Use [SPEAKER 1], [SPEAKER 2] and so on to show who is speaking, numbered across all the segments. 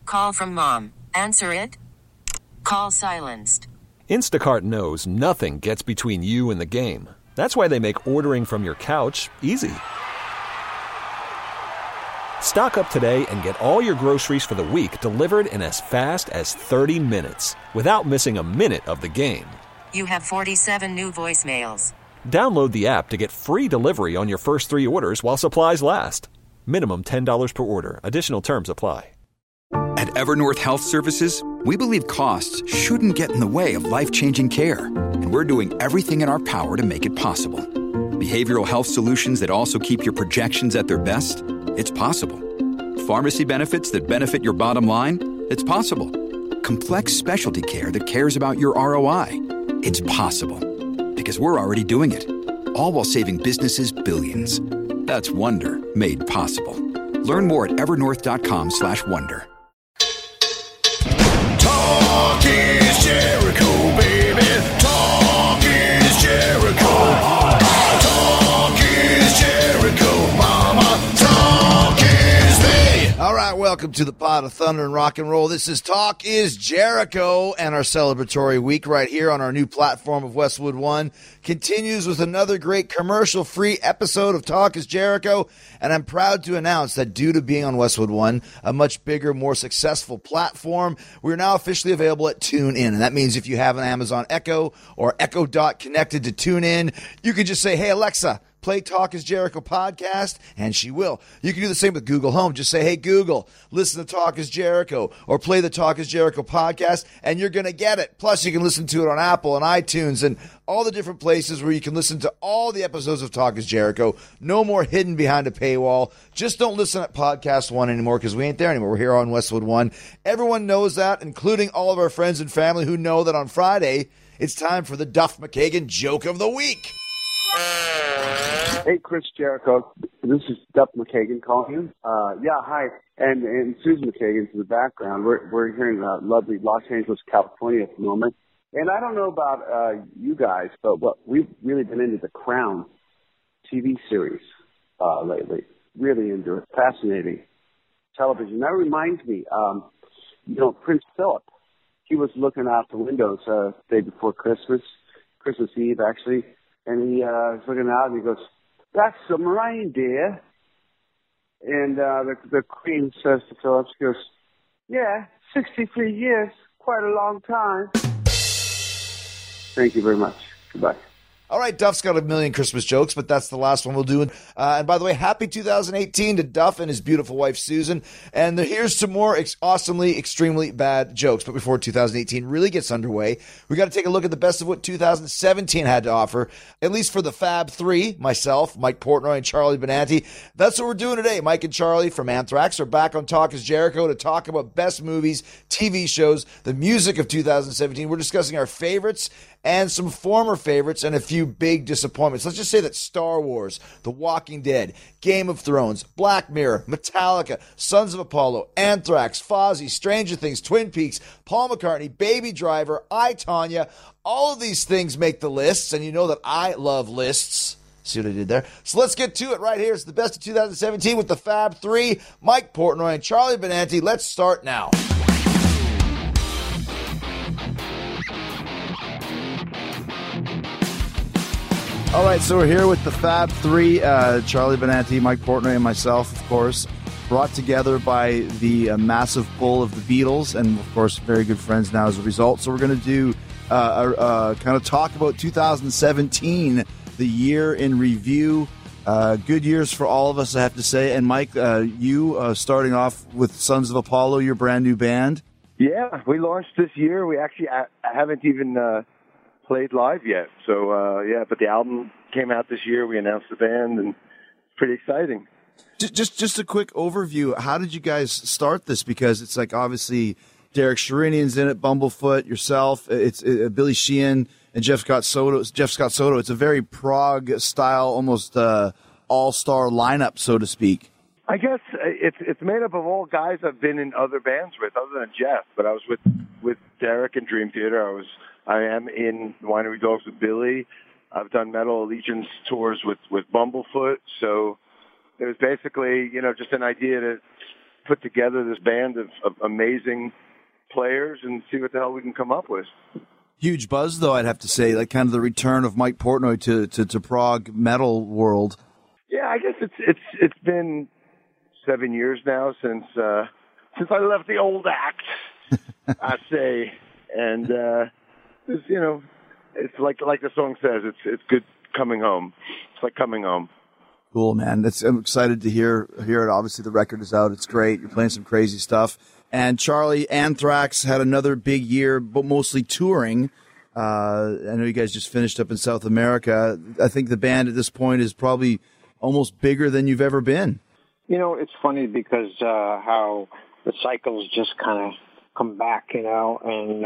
[SPEAKER 1] Call from mom. Answer it. Call silenced.
[SPEAKER 2] Instacart knows nothing gets between you and the game. That's why they make ordering from your couch easy. Stock up today and get all your groceries for the week delivered in as fast as 30 minutes without missing a minute of the game.
[SPEAKER 1] You have 47 new voicemails.
[SPEAKER 2] Download the app to get free delivery on your first 3 orders while supplies last. Minimum $10 per order. Additional terms apply.
[SPEAKER 3] At Evernorth Health Services, we believe costs shouldn't get in the way of life-changing care, and we're doing everything in our power to make it possible. Behavioral health solutions that also keep your projections at their best? It's possible. Pharmacy benefits that benefit your bottom line? It's possible. Complex specialty care that cares about your ROI? It's possible. Because we're already doing it. All while saving businesses billions. That's Wonder made possible. Learn more at evernorth.com/wonder.
[SPEAKER 4] Talk is Jericho, baby. Talk is Jericho. Talk is Jericho, mama. Talk is me.
[SPEAKER 5] All right, welcome to the Pod of Thunder and Rock and Roll. This is Talk is Jericho, and our celebratory week right here on our new platform of Westwood One continues with another great commercial-free episode of Talk is Jericho, and I'm proud to announce that due to being on Westwood One, a much bigger, more successful platform, we're now officially available at TuneIn, and that means if you have an Amazon Echo or Echo Dot connected to TuneIn, you can just say, hey, Alexa, play Talk is Jericho podcast, and she will. You can do the same with Google Home. Just say, hey, Google, listen to Talk is Jericho, or play the Talk is Jericho podcast, and you're going to get it. Plus, you can listen to it on Apple and iTunes and all the different places where you can listen to all the episodes of Talk is Jericho. No more hidden behind a paywall. Just don't listen at Podcast One anymore because we ain't there anymore. We're here on Westwood One. Everyone knows that, including all of our friends and family who know that on Friday, it's time for the Duff McKagan Joke of the Week.
[SPEAKER 6] Hey, Chris Jericho. This is Duff McKagan calling you. Hi. And Susan McKagan's in the background. We're here in lovely Los Angeles, California at the moment. And I don't know about you guys, but we've really been into the Crown TV series lately. Really into it. Fascinating television. That reminds me, Prince Philip. He was looking out the windows the day before Christmas Eve, actually. And he was looking out and he goes, that's some reindeer. And the Queen says to Philip, she goes, yeah, 63 years, quite a long time. Thank you very much. Goodbye.
[SPEAKER 5] All right, Duff's got a million Christmas jokes, but that's the last one we'll do. And by the way, happy 2018 to Duff and his beautiful wife, Susan. And here's some more awesomely, extremely bad jokes. But before 2018 really gets underway, we got to take a look at the best of what 2017 had to offer, at least for the Fab Three, myself, Mike Portnoy, and Charlie Benanti. That's what we're doing today. Mike and Charlie from Anthrax are back on Talk is Jericho to talk about best movies, TV shows, the music of 2017. We're discussing our favorites and some former favorites and a few big disappointments. Let's just say that Star Wars, The Walking Dead, Game of Thrones, Black Mirror, Metallica, Sons of Apollo, Anthrax, Fozzy, Stranger Things, Twin Peaks, Paul McCartney, Baby Driver, I, Tonya, all of these things make the lists, and you know that I love lists. See what I did there? So let's get to it right here. It's the best of 2017 with the Fab Three, Mike Portnoy and Charlie Benanti. Let's start now. All right, so we're here with the Fab Three, Charlie Benanti, Mike Portnoy, and myself, of course, brought together by the massive pull of the Beatles, and, of course, very good friends now as a result. So we're going to do kind of talk about 2017, the year in review. Good years for all of us, I have to say. And, Mike, you starting off with Sons of Apollo, your brand new band.
[SPEAKER 7] Yeah, we launched this year. We actually haven't even played live yet. So, but the album came out this year. We announced the band, and it's pretty exciting.
[SPEAKER 5] Just a quick overview. How did you guys start this? Because it's like obviously Derek Sherinian's in it, Bumblefoot, yourself. It's Billy Sheehan and Jeff Scott Soto. It's a very prog style, almost all-star lineup, so to speak.
[SPEAKER 7] I guess it's made up of all guys I've been in other bands with, other than Jeff. But I was with Derek in Dream Theater. I am in Winery Dogs with Billy. I've done Metal Allegiance tours with Bumblefoot. So it was basically, just an idea to put together this band of amazing players and see what the hell we can come up with.
[SPEAKER 5] Huge buzz, though, I'd have to say, like kind of the return of Mike Portnoy to prog metal world.
[SPEAKER 7] Yeah, I guess it's been 7 years now since I left the old act, I say, and it's, you know, it's like the song says, it's good coming home. It's like coming home.
[SPEAKER 5] Cool, man. I'm excited to hear it. Obviously, the record is out. It's great. You're playing some crazy stuff. And Charlie, Anthrax had another big year, but mostly touring. I know you guys just finished up in South America. I think the band at this point is probably almost bigger than you've ever been.
[SPEAKER 8] You know, it's funny because how the cycles just kind of come back, you know, and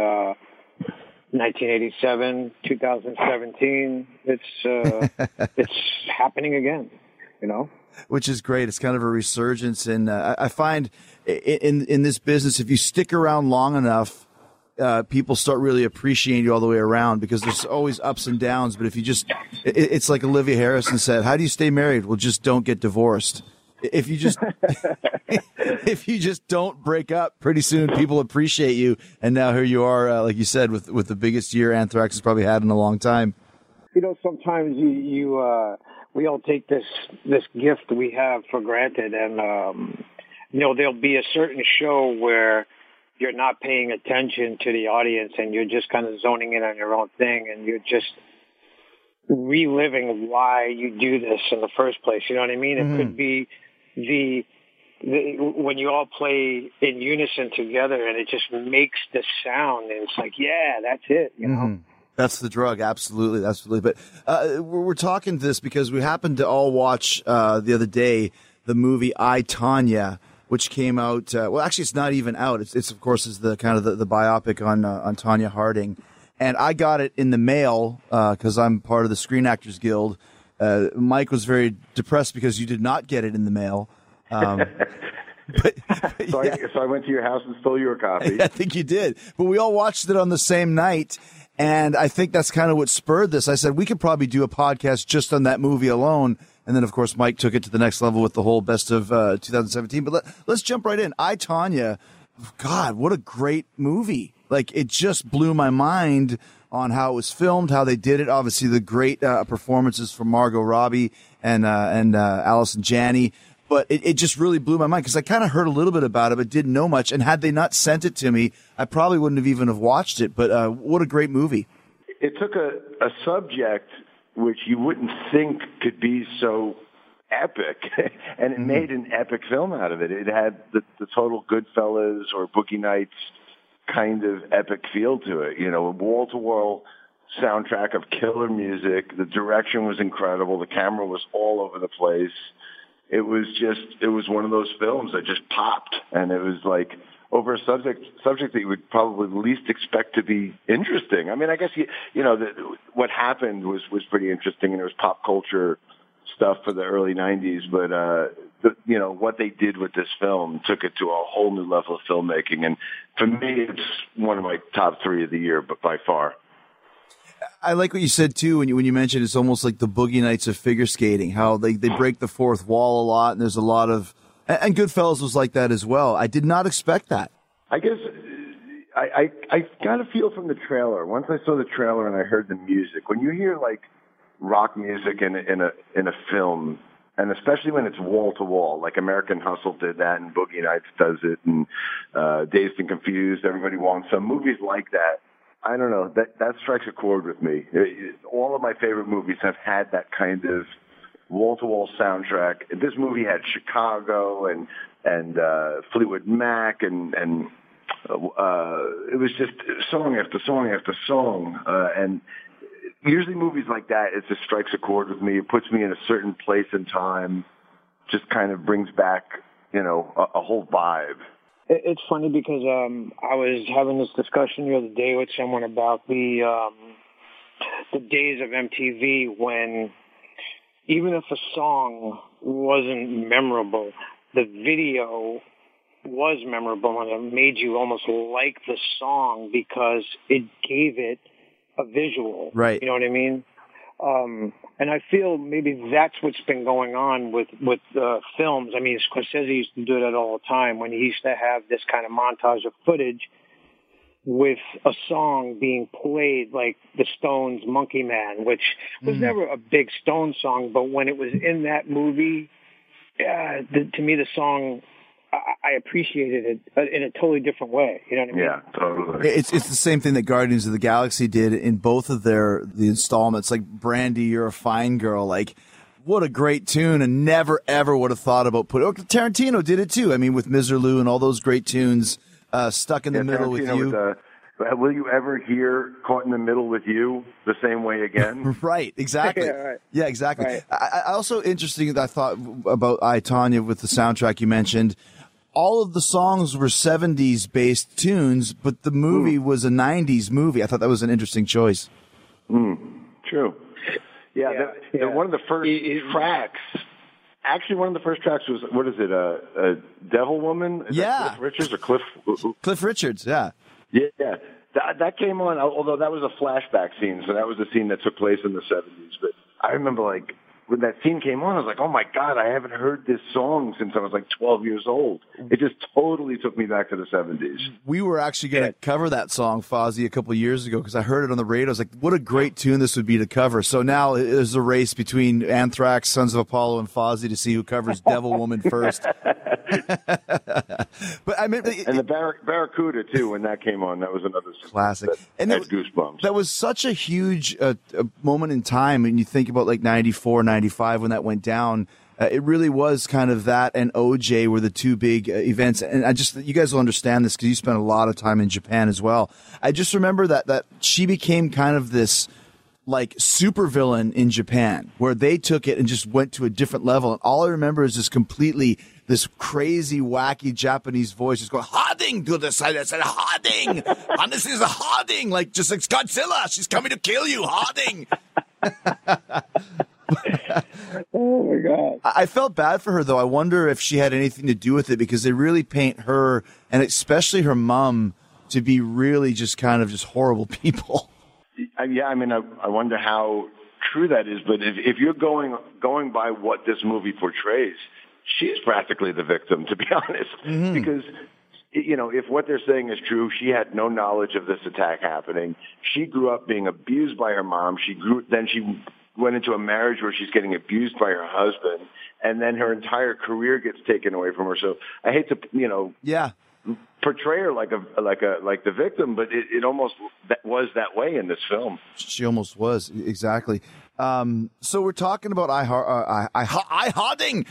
[SPEAKER 8] 1987, 2017, it's happening again, you know?
[SPEAKER 5] Which is great. It's kind of a resurgence. And I find in this business, if you stick around long enough, people start really appreciating you all the way around because there's always ups and downs. But if you just, it's like Olivia Harrison said, how do you stay married? Well, just don't get divorced. If you just, if you just don't break up, pretty soon people appreciate you. And now here you are, like you said, with the biggest year Anthrax has probably had in a long time.
[SPEAKER 8] You know, sometimes we all take this gift we have for granted, and you know, there'll be a certain show where you're not paying attention to the audience and you're just kind of zoning in on your own thing, and you're just reliving why you do this in the first place. You know what I mean? Mm-hmm. It could be the when you all play in unison together and it just makes the sound, and it's like, yeah, that's it, you know?
[SPEAKER 5] Mm-hmm. That's the drug. Absolutely. Absolutely. But we're talking this because we happened to all watch the other day the movie I, Tonya, which came out. Well, actually, it's not even out. It's of course, is the kind of the biopic on Tonya Harding. And I got it in the mail because I'm part of the Screen Actors Guild. Mike was very depressed because you did not get it in the mail.
[SPEAKER 7] So I went to your house and stole your copy.
[SPEAKER 5] I think you did. But we all watched it on the same night. And I think that's kind of what spurred this. I said, we could probably do a podcast just on that movie alone. And then, of course, Mike took it to the next level with the whole best of 2017. But let's jump right in. I, Tonya, God, what a great movie. Like, it just blew my mind on how it was filmed, how they did it. Obviously, the great performances from Margot Robbie and Allison Janney. But it just really blew my mind because I kind of heard a little bit about it, but didn't know much. And had they not sent it to me, I probably wouldn't have even have watched it. But what a great movie.
[SPEAKER 7] It took a subject which you wouldn't think could be so epic, and it made an epic film out of it. It had the total Goodfellas or Boogie Nights kind of epic feel to it. You know, a wall-to-wall soundtrack of killer music. The direction was incredible. The camera was all over the place. It was one of those films that just popped, and it was like over a subject that you would probably least expect to be interesting. I mean, I guess what happened was pretty interesting, and it was pop culture stuff for the early '90s. But what they did with this film took it to a whole new level of filmmaking, and for me, it's one of my top 3 of the year, but by far.
[SPEAKER 5] I like what you said too when you mentioned it's almost like the Boogie Nights of figure skating. How they break the fourth wall a lot, and there's a lot of and Goodfellas was like that as well. I did not expect that.
[SPEAKER 7] I guess I got a feel from the trailer. Once I saw the trailer and I heard the music, when you hear like rock music in a film, and especially when it's wall to wall, like American Hustle did that, and Boogie Nights does it, and Dazed and Confused, Everybody Wants Some, movies like that. I don't know, that strikes a chord with me. All of my favorite movies have had that kind of wall-to-wall soundtrack. This movie had Chicago and Fleetwood Mac, and it was just song after song after song. And usually movies like that, it just strikes a chord with me. It puts me in a certain place and time, just kind of brings back, a whole vibe.
[SPEAKER 8] It's funny because I was having this discussion the other day with someone about the days of MTV when even if a song wasn't memorable, the video was memorable and it made you almost like the song because it gave it a visual.
[SPEAKER 5] Right.
[SPEAKER 8] You know what I mean? And I feel maybe that's what's been going on with films. I mean, Scorsese used to do that all the time when he used to have this kind of montage of footage with a song being played, like the Stones' Monkey Man, which was never a big Stones song, but when it was in that movie, to me the song, I appreciated it in a totally different way. You know what I mean?
[SPEAKER 7] Yeah, totally.
[SPEAKER 9] It's the same thing that Guardians of the Galaxy did in both of the installments. Like Brandy, You're a Fine Girl. Like, what a great tune, and never ever would have thought about putting. Tarantino did it too. I mean, with Miserlou and all those great tunes. Stuck in the middle with you.
[SPEAKER 7] Will you ever hear Caught in the Middle with You the same way again?
[SPEAKER 9] Right, exactly.
[SPEAKER 8] Yeah, right.
[SPEAKER 9] Yeah, exactly.
[SPEAKER 8] Right.
[SPEAKER 9] I also interesting that I thought about I, Tonya with the soundtrack you mentioned. All of the songs were 70s based tunes, but the movie was a 90s movie. I thought that was an interesting choice.
[SPEAKER 7] True. Yeah. One of the first tracks. Actually, one of the first tracks was, what is it, a Devil Woman? Is that Cliff Richards or
[SPEAKER 9] Cliff Richards, yeah.
[SPEAKER 7] Yeah. That came on, although that was a flashback scene, so that was a scene that took place in the 70s. But I remember, like, when that scene came on, I was like, oh, my God, I haven't heard this song since I was, like, 12 years old. It just totally took me back to the 70s.
[SPEAKER 9] We were actually going to cover that song, Fozzy, a couple of years ago because I heard it on the radio. I was like, what a great tune this would be to cover. So now there's a race between Anthrax, Sons of Apollo, and Fozzy to see who covers Devil Woman first. But I mean,
[SPEAKER 7] and the Barracuda, too, when that came on, that was another
[SPEAKER 9] classic.
[SPEAKER 7] And had goosebumps.
[SPEAKER 9] That was such a huge a moment in time when you think about like 94, 95 when that went down. It really was kind of that and OJ were the two big events. And you guys will understand this because you spent a lot of time in Japan as well. I just remember that she became kind of this like supervillain in Japan where they took it and just went to a different level. And all I remember is this crazy, wacky Japanese voice just going, Harding to the side. I said, Harding! And this is a Harding! Like, just like Godzilla! She's coming to kill you, Harding!
[SPEAKER 8] Oh, my God.
[SPEAKER 9] I felt bad for her, though. I wonder if she had anything to do with it because they really paint her, and especially her mom, to be really just kind of just horrible people.
[SPEAKER 7] Yeah, I mean, I wonder how true that is. But if you're going by what this movie portrays, she's practically the victim, to be honest, because, you know, if what they're saying is true, she had no knowledge of this attack happening. She grew up being abused by her mom. Then she went into a marriage where she's getting abused by her husband, and then her entire career gets taken away from her. So I hate to, you know, portray her like the victim, but it almost was that way in this film.
[SPEAKER 9] She almost was, exactly. So we're talking about Harding.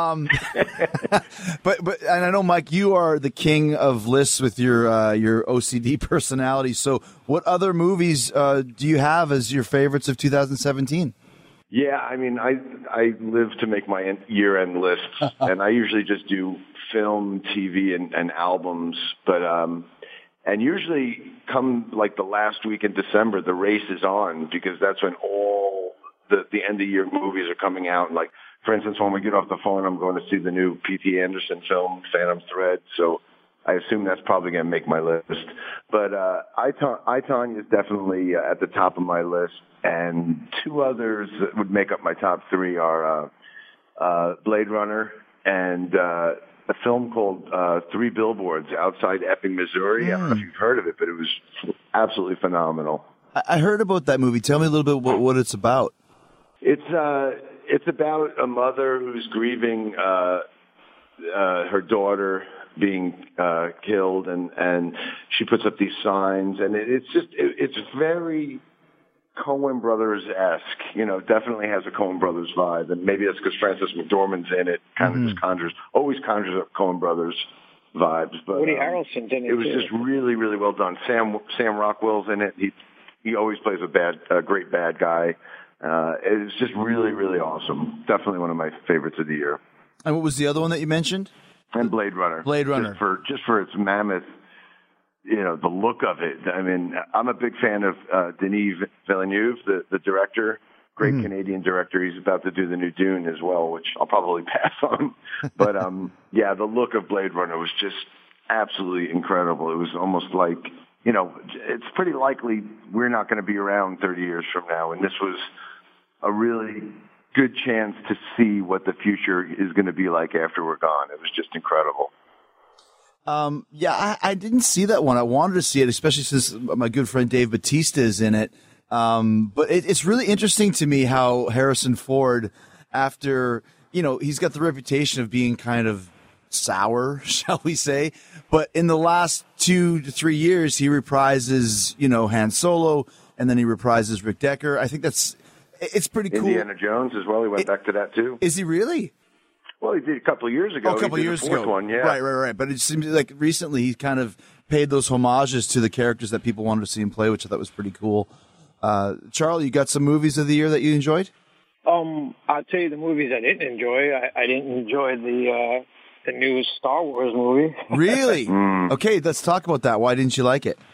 [SPEAKER 9] But and I know, Mike, you are the king of lists with your OCD personality. So what other movies do you have as your favorites of 2017?
[SPEAKER 7] Yeah, I mean, I live to make my year-end lists, and I usually just do film, TV, and albums. But and usually come like the last week in December, the race is on because that's when all the end-of-year movies are coming out. Like, for instance, when we get off the phone, I'm going to see the new P.T. Anderson film, Phantom Thread. So I assume that's probably going to make my list. But I, Tonya is definitely at the top of my list. And two others that would make up my top three are Blade Runner and a film called Three Billboards Outside Ebbing, Missouri. I don't know if you've heard of it, but it was absolutely phenomenal.
[SPEAKER 9] I heard about that movie. Tell me a little bit what it's about.
[SPEAKER 7] It's about a mother who's grieving her daughter being killed, and she puts up these signs, and it's very Coen Brothers-esque. You know, definitely has a Coen Brothers vibe, and maybe that's because Frances McDormand's in it. Kind of just always conjures up Coen Brothers vibes. But
[SPEAKER 8] Woody Harrelson's in it.
[SPEAKER 7] It was just really, really well done. Sam Rockwell's in it. He always plays a great bad guy. It's just really, really awesome. Definitely one of my favorites of the year.
[SPEAKER 9] And what was the other one that you mentioned?
[SPEAKER 7] And Blade Runner.
[SPEAKER 9] Blade Runner.
[SPEAKER 7] Just for its mammoth, you know, the look of it. I mean, I'm a big fan of Denis Villeneuve, the director, great Canadian director. He's about to do the new Dune as well, which I'll probably pass on. But yeah, the look of Blade Runner was just absolutely incredible. It was almost like, you know, it's pretty likely we're not going to be around 30 years from now, and this was a really good chance to see what the future is going to be like after we're gone. It was just incredible.
[SPEAKER 9] I didn't see that one. I wanted to see it, especially since my good friend Dave Bautista is in it. But it's really interesting to me how Harrison Ford, after, he's got the reputation of being kind of sour, shall we say, but in the last 2 to 3 years, he reprises, Han Solo, and then he reprises Rick Decker. I think it's pretty cool.
[SPEAKER 7] Indiana Jones as well. He went back to that too.
[SPEAKER 9] Is he really?
[SPEAKER 7] Well, he did a couple of years ago.
[SPEAKER 9] Oh, a couple of years ago.
[SPEAKER 7] One, yeah.
[SPEAKER 9] Right. But it seems like recently he kind of paid those homages to the characters that people wanted to see him play, which I thought was pretty cool. Charlie, you got some movies of the year that you enjoyed?
[SPEAKER 8] I'll tell you the movies I didn't enjoy. I didn't enjoy the new Star Wars movie.
[SPEAKER 9] Really? Okay, let's talk about that. Why didn't you like it?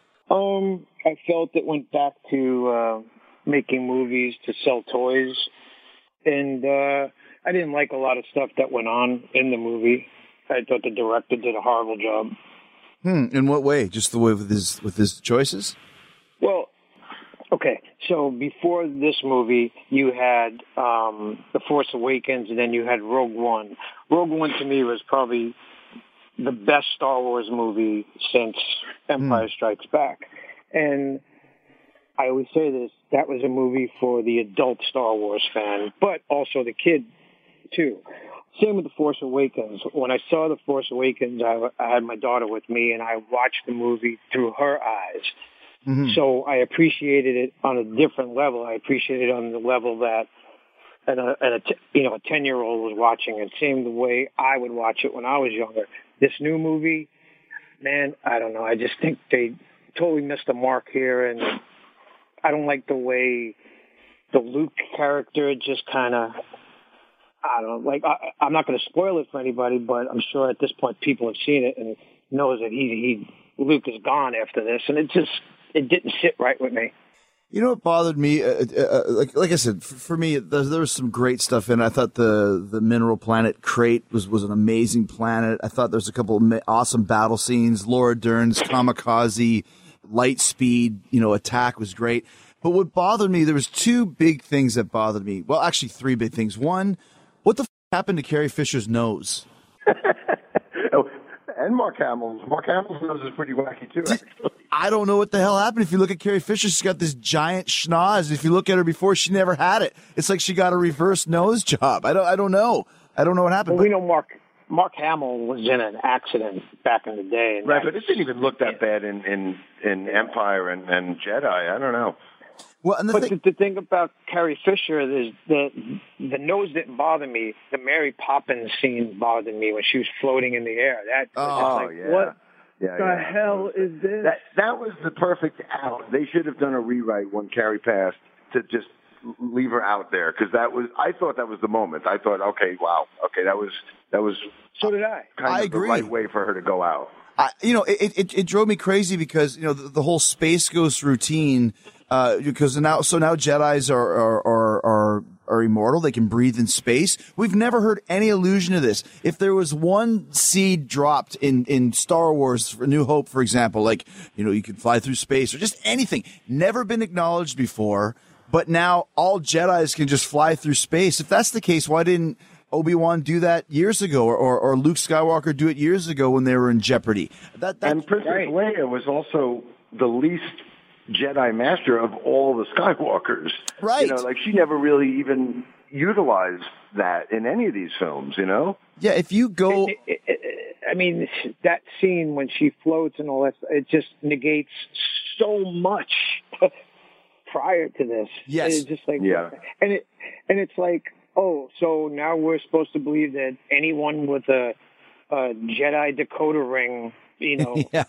[SPEAKER 8] I felt it went back to making movies to sell toys, and I didn't like a lot of stuff that went on in the movie. I thought the director did a horrible job.
[SPEAKER 9] In what way? Just the way with his choices?
[SPEAKER 8] Well, okay. So before this movie, you had The Force Awakens, and then you had Rogue One. Rogue One to me was probably the best Star Wars movie since Empire Strikes Back. And I always say this, that was a movie for the adult Star Wars fan, but also the kid too. Same with The Force Awakens. When I saw The Force Awakens, I had my daughter with me, and I watched the movie through her eyes. Mm-hmm. So I appreciated it on a different level. I appreciated it on the level that a 10-year-old was watching it. Same the way I would watch it when I was younger. This new movie, man, I don't know. I just think they totally missed the mark here, and I don't like the way the Luke character just kind of, I don't know, like, I'm not going to spoil it for anybody, but I'm sure at this point people have seen it and knows that Luke is gone after this, and it didn't sit right with me.
[SPEAKER 9] You know what bothered me? Like I said, for me, there was some great stuff in it. I thought the Mineral Planet Crate was an amazing planet. I thought there was a couple of awesome battle scenes. Laura Dern's kamikaze light speed, attack was great. But what bothered me, there was two big things that bothered me. Well, actually, three big things. One, what the happened to Carrie Fisher's nose?
[SPEAKER 7] And Mark Hamill's. Mark Hamill's nose is pretty wacky, too, actually.
[SPEAKER 9] I don't know what the hell happened. If you look at Carrie Fisher, she's got this giant schnoz. If you look at her before, she never had it. It's like she got a reverse nose job. I don't know. I don't know what happened.
[SPEAKER 8] Well, we know Mark Hamill was in an accident back in the day. And
[SPEAKER 7] right, but it didn't even look that bad in Empire and Jedi. I don't know.
[SPEAKER 9] Well, and
[SPEAKER 8] the thing about Carrie Fisher is the nose didn't bother me. The Mary Poppins scene bothered me when she was floating in the air. What the hell is this?
[SPEAKER 7] That was the perfect out. They should have done a rewrite when Carrie passed to just leave her out there, because I thought that was the moment. I thought, okay, wow, okay, that was.
[SPEAKER 8] So did I.
[SPEAKER 9] I agree.
[SPEAKER 7] The right way for her to go out.
[SPEAKER 9] It drove me crazy because the whole Space Ghost routine. Because now Jedis are immortal. They can breathe in space. We've never heard any allusion to this. If there was one seed dropped in Star Wars for New Hope, for example, like, you could fly through space or just anything, never been acknowledged before, but now all Jedis can just fly through space. If that's the case, why didn't Obi-Wan do that years ago, or Luke Skywalker do it years ago when they were in jeopardy?
[SPEAKER 7] And Princess Leia was also the least Jedi Master of all the Skywalkers.
[SPEAKER 9] Right.
[SPEAKER 7] She never really even utilized that in any of these films,
[SPEAKER 9] Yeah, if you go...
[SPEAKER 8] I mean, that scene when she floats and all that, it just negates so much prior to this.
[SPEAKER 9] Yes.
[SPEAKER 8] It's just like... Yeah. And it's like, oh, so now we're supposed to believe that anyone with a Jedi decoder ring,
[SPEAKER 9] yeah.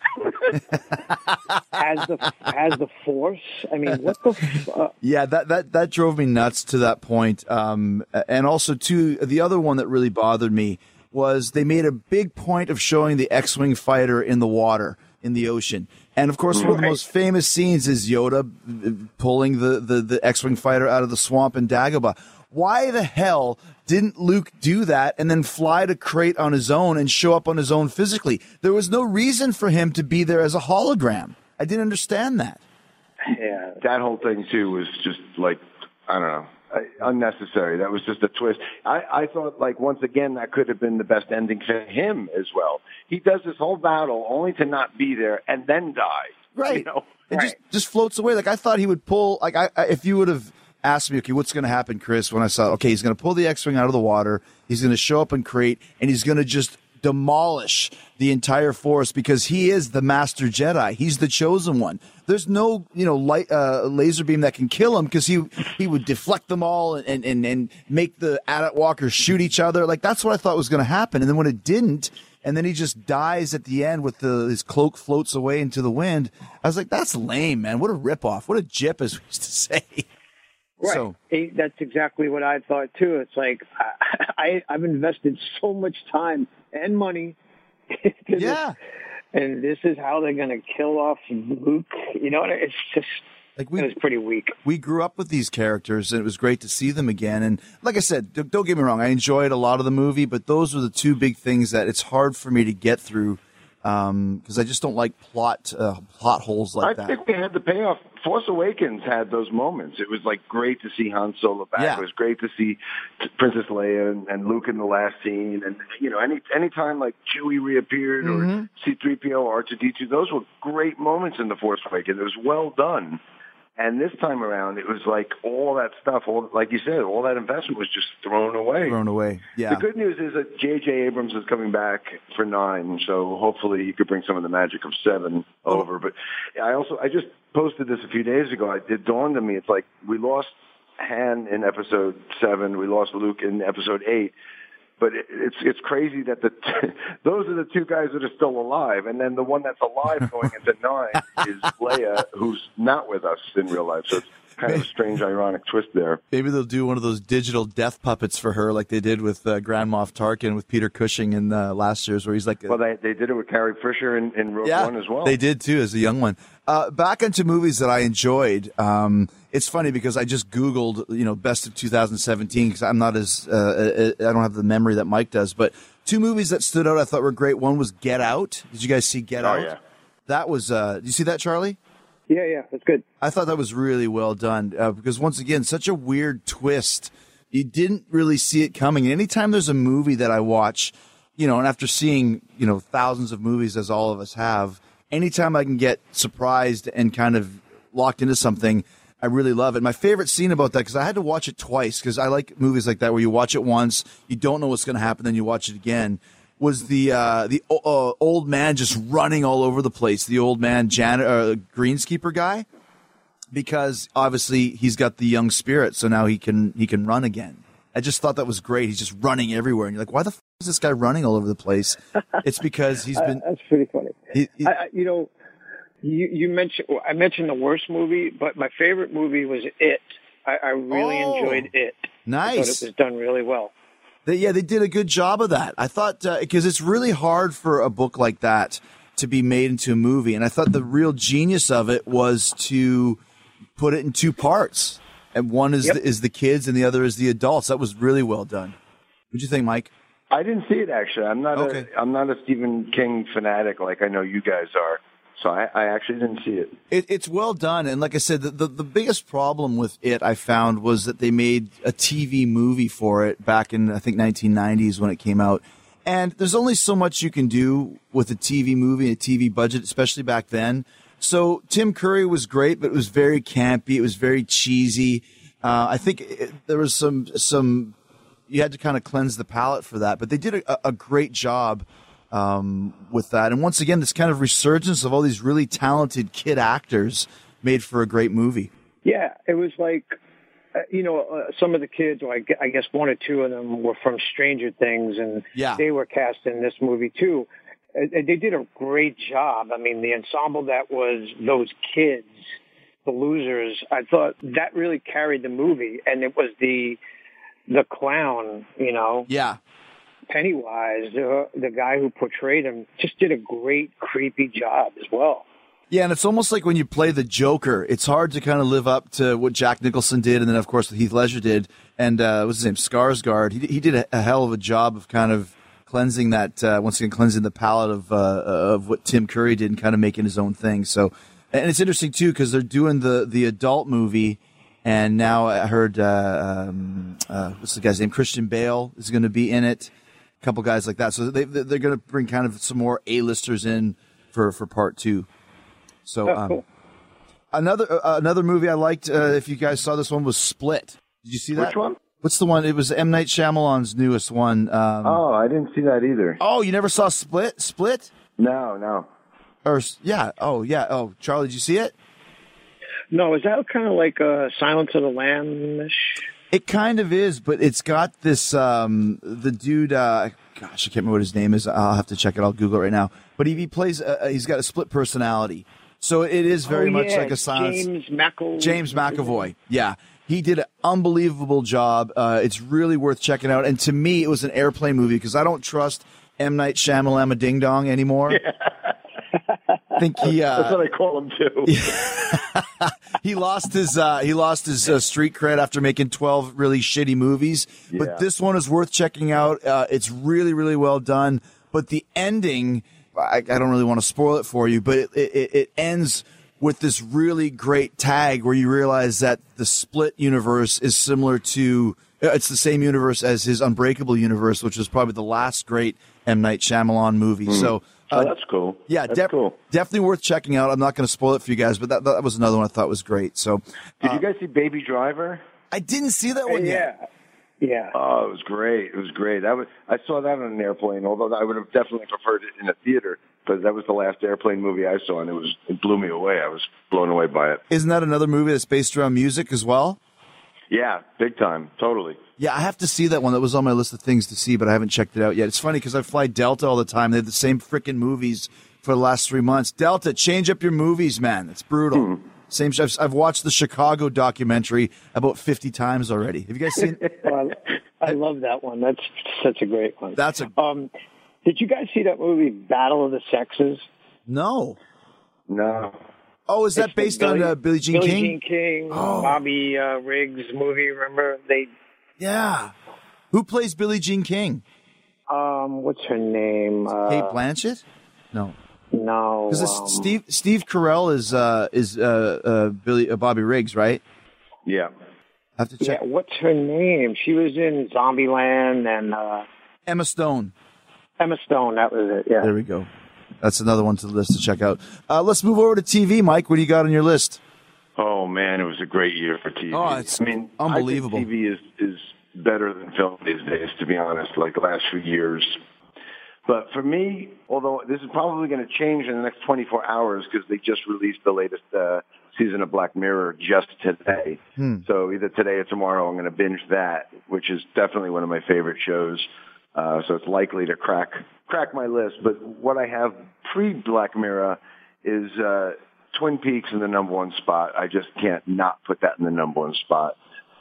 [SPEAKER 8] has the Force. I mean, what the?
[SPEAKER 9] Yeah, that drove me nuts to that point. And also, too, the other one that really bothered me was they made a big point of showing the X-wing fighter in the water, in the ocean. And of course, one of the most famous scenes is Yoda pulling the X-wing fighter out of the swamp in Dagobah. Why the hell didn't Luke do that and then fly to Crate on his own and show up on his own physically? There was no reason for him to be there as a hologram. I didn't understand that.
[SPEAKER 8] Yeah.
[SPEAKER 7] That whole thing, too, was just like, I don't know. Unnecessary. That was just a twist. I thought, like, once again, that could have been the best ending for him as well. He does this whole battle only to not be there and then die.
[SPEAKER 9] Right.
[SPEAKER 7] You know?
[SPEAKER 9] It just floats away. Like, I thought he would pull, like, if you would have asked me, okay, what's going to happen, Chris, when I saw, okay, he's going to pull the X-Wing out of the water, he's going to show up in Crate, and he's going to just demolish the entire force because he is the Master Jedi. He's the chosen one. There's no, light laser beam that can kill him because he would deflect them all and make the Adot walkers shoot each other. Like, that's what I thought was going to happen. And then when it didn't, and then he just dies at the end with his cloak floats away into the wind, I was like, that's lame, man. What a ripoff. What a jip, as we used to say.
[SPEAKER 8] Right.
[SPEAKER 9] So,
[SPEAKER 8] that's exactly what I thought, too. It's like I've invested so much time and money into this, and this is how they're going to kill off Luke. It's just it was pretty weak.
[SPEAKER 9] We grew up with these characters, and it was great to see them again. And like I said, don't get me wrong, I enjoyed a lot of the movie, but those were the two big things that it's hard for me to get through because I just don't like plot holes like that.
[SPEAKER 7] I think we had the payoff. Force Awakens had those moments. It was like great to see Han Solo back.
[SPEAKER 9] Yeah.
[SPEAKER 7] It was great to see Princess Leia and Luke in the last scene. And any time like Chewie reappeared or C-3PO or R2-D2, those were great moments in the Force Awakens. It was well done. And this time around, it was like all that stuff, like you said, all that investment was just thrown away.
[SPEAKER 9] Yeah.
[SPEAKER 7] The good news is that J.J. Abrams is coming back for 9, so hopefully he could bring some of the magic of 7 over. But I just posted this a few days ago. It dawned on me, it's like we lost Han in episode 7, we lost Luke in episode 8. But it's crazy that those are the two guys that are still alive, and then the one that's alive going into 9 is Leia, who's not with us in real life. So it's kind of a strange, ironic twist there.
[SPEAKER 9] Maybe they'll do one of those digital death puppets for her, like they did with Grand Moff Tarkin with Peter Cushing in last year's, where he's like.
[SPEAKER 7] Well, they did it with Carrie Fisher in Rogue One as well.
[SPEAKER 9] They did too, as a young one. Back into movies that I enjoyed. It's funny because I just Googled, best of 2017 because I'm not I don't have the memory that Mike does. But two movies that stood out I thought were great. One was Get Out. Did you guys see Get Out?
[SPEAKER 7] Oh, yeah.
[SPEAKER 9] That was, did you see that, Charlie?
[SPEAKER 8] Yeah, that's good.
[SPEAKER 9] I thought that was really well done because once again, such a weird twist. You didn't really see it coming. And anytime there's a movie that I watch, and after seeing, thousands of movies as all of us have, anytime I can get surprised and kind of locked into something, I really love it. My favorite scene about that, because I had to watch it twice, because I like movies like that where you watch it once, you don't know what's going to happen, then you watch it again, was the old man just running all over the place, the old man greenskeeper guy, because obviously he's got the young spirit, so now he can run again. I just thought that was great. He's just running everywhere, and you're like, why the f*** is this guy running all over the place? It's because he's been...
[SPEAKER 8] That's pretty funny. I mentioned the worst movie, but my favorite movie was It. I really enjoyed It.
[SPEAKER 9] Nice.
[SPEAKER 8] I thought it was done really well.
[SPEAKER 9] They did a good job of that. I thought, because it's really hard for a book like that to be made into a movie, and I thought the real genius of it was to put it in two parts. And one is the kids, and the other is the adults. That was really well done. What'd you think, Mike?
[SPEAKER 7] I didn't see it, actually. I'm not a Stephen King fanatic like I know you guys are. So I actually didn't see it.
[SPEAKER 9] It's well done. And like I said, the biggest problem with it, I found, was that they made a TV movie for it back in, I think, 1990s when it came out. And there's only so much you can do with a TV movie, a TV budget, especially back then. So Tim Curry was great, but it was very campy. It was very cheesy. I think there was some you had to kind of cleanse the palate for that. But they did a great job with that. And once again, this kind of resurgence of all these really talented kid actors made for a great movie.
[SPEAKER 8] Yeah, it was like, some of the kids, I guess one or two of them were from Stranger Things, and they were cast in this movie too. They did a great job. I mean, the ensemble that was those kids, the losers, I thought that really carried the movie. And it was the clown,
[SPEAKER 9] Yeah.
[SPEAKER 8] Pennywise, the guy who portrayed him, just did a great, creepy job as well.
[SPEAKER 9] Yeah, and it's almost like when you play the Joker, it's hard to kind of live up to what Jack Nicholson did, and then, of course, what Heath Ledger did, and what's his name, Skarsgård. He did a hell of a job of kind of cleansing that, once again, cleansing the palate of what Tim Curry did and kind of making his own thing. So, and it's interesting, too, because they're doing the adult movie, And now I heard what's the guy's name? Christian Bale is going to be in it. A couple guys like that. So they're going to bring kind of some more A-listers in for part 2. So
[SPEAKER 8] cool.
[SPEAKER 9] another movie I liked, if you guys saw this one, was Split. Did you see that?
[SPEAKER 7] Which one?
[SPEAKER 9] What's the one? It was M. Night Shyamalan's newest one.
[SPEAKER 7] Oh, I didn't see that either.
[SPEAKER 9] Oh, you never saw Split? Split?
[SPEAKER 7] No.
[SPEAKER 9] Or yeah. Oh, yeah. Oh, Charlie, did you see it?
[SPEAKER 8] No, is that kind of like Silence of the Lamb-ish?
[SPEAKER 9] It kind of is, but it's got this the dude. Gosh, I can't remember what his name is. I'll have to check it. I'll Google it right now. But he plays. He's got a split personality, so it is very much like a silence. James McAvoy. Yeah, he did an unbelievable job. It's really worth checking out. And to me, it was an airplane movie because I don't trust M. Night Shyamalan Ding Dong anymore. Yeah. I think
[SPEAKER 7] that's what I call him too.
[SPEAKER 9] He lost his street cred after making 12 really shitty movies. Yeah. But this one is worth checking out. It's really, really well done. But the ending, I don't really want to spoil it for you, but it ends with this really great tag where you realize that the Split universe is similar to, it's the same universe as his Unbreakable universe, which was probably the last great M. Night Shyamalan movie. So.
[SPEAKER 7] That's cool.
[SPEAKER 9] Yeah,
[SPEAKER 7] that's cool.
[SPEAKER 9] Definitely worth checking out. I'm not going to spoil it for you guys, but that was another one I thought was great. So,
[SPEAKER 7] did you guys see Baby Driver?
[SPEAKER 9] I didn't see that one yet.
[SPEAKER 8] Yeah.
[SPEAKER 7] Oh, it was great. I saw that on an airplane. Although I would have definitely preferred it in a theater because that was the last airplane movie I saw, and it blew me away. I was blown away by it.
[SPEAKER 9] Isn't that another movie that's based around music as well?
[SPEAKER 7] Yeah, big time, totally.
[SPEAKER 9] Yeah, I have to see that one. That was on my list of things to see, but I haven't checked it out yet. It's funny because I fly Delta all the time. They have the same freaking movies for the last 3 months. Delta, change up your movies, man. It's brutal. Same. I've watched the Chicago documentary about 50 times already. Have you guys seen?
[SPEAKER 8] I love that one. That's such a great one.
[SPEAKER 9] That's a.
[SPEAKER 8] Did you guys see that movie Battle of the Sexes?
[SPEAKER 9] No.
[SPEAKER 5] Oh, is that based on Billie Jean King?
[SPEAKER 8] Billie Jean King, Bobby Riggs movie. Remember
[SPEAKER 5] Yeah. Who plays Billie Jean King?
[SPEAKER 8] What's her name?
[SPEAKER 5] Kate Blanchett? No.
[SPEAKER 8] Because
[SPEAKER 5] Steve Carell is Bobby Riggs, right?
[SPEAKER 7] Yeah.
[SPEAKER 5] I have to check.
[SPEAKER 8] Yeah, what's her name? She was in Zombieland and
[SPEAKER 5] Emma Stone.
[SPEAKER 8] Emma Stone, that was it. Yeah.
[SPEAKER 5] There we go. That's another one to the list to check out. Let's move over to TV, Mike. What do you got on your list?
[SPEAKER 7] Oh man, it was a great year for TV.
[SPEAKER 5] Oh, it's unbelievable.
[SPEAKER 7] I think TV is better than film these days, to be honest. Like the last few years. But for me, although this is probably going to change in the next 24 hours because they just released the latest season of Black Mirror just today. So either today or tomorrow, I'm going to binge that, which is definitely one of my favorite shows. So it's likely to crack my list. But what I have pre-Black Mirror is Twin Peaks in the number one spot. I just can't not put that in the number one spot.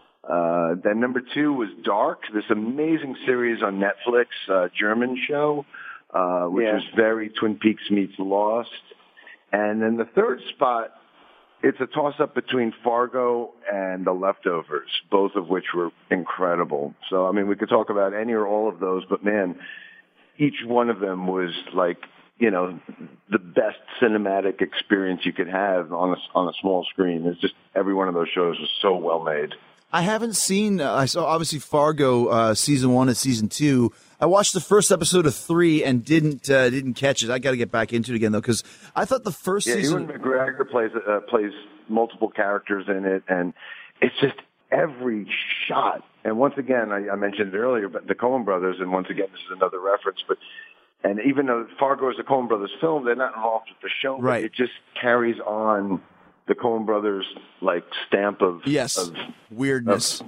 [SPEAKER 7] Then number two was Dark, this amazing series on Netflix, German show, which was very Twin Peaks meets Lost. And then the third spot, it's a toss-up between Fargo and The Leftovers, both of which were incredible. So, I mean, we could talk about any or all of those, but man, each one of them was like, you know, the best cinematic experience you could have on a small screen. It's just every one of those shows was so well made.
[SPEAKER 5] I haven't seen. I saw obviously Fargo season 1 and season 2. I watched the first episode of 3 and didn't catch it. I got to get back into it again though because I thought the first season.
[SPEAKER 7] Ewan McGregor plays multiple characters in it, and it's just every shot. And once again, I mentioned it earlier, but the Coen Brothers, and once again, this is another reference, but. And even though Fargo is a Coen Brothers film, they're not involved with the show.
[SPEAKER 5] Right.
[SPEAKER 7] But it just carries on the Coen Brothers like stamp of
[SPEAKER 5] weirdness.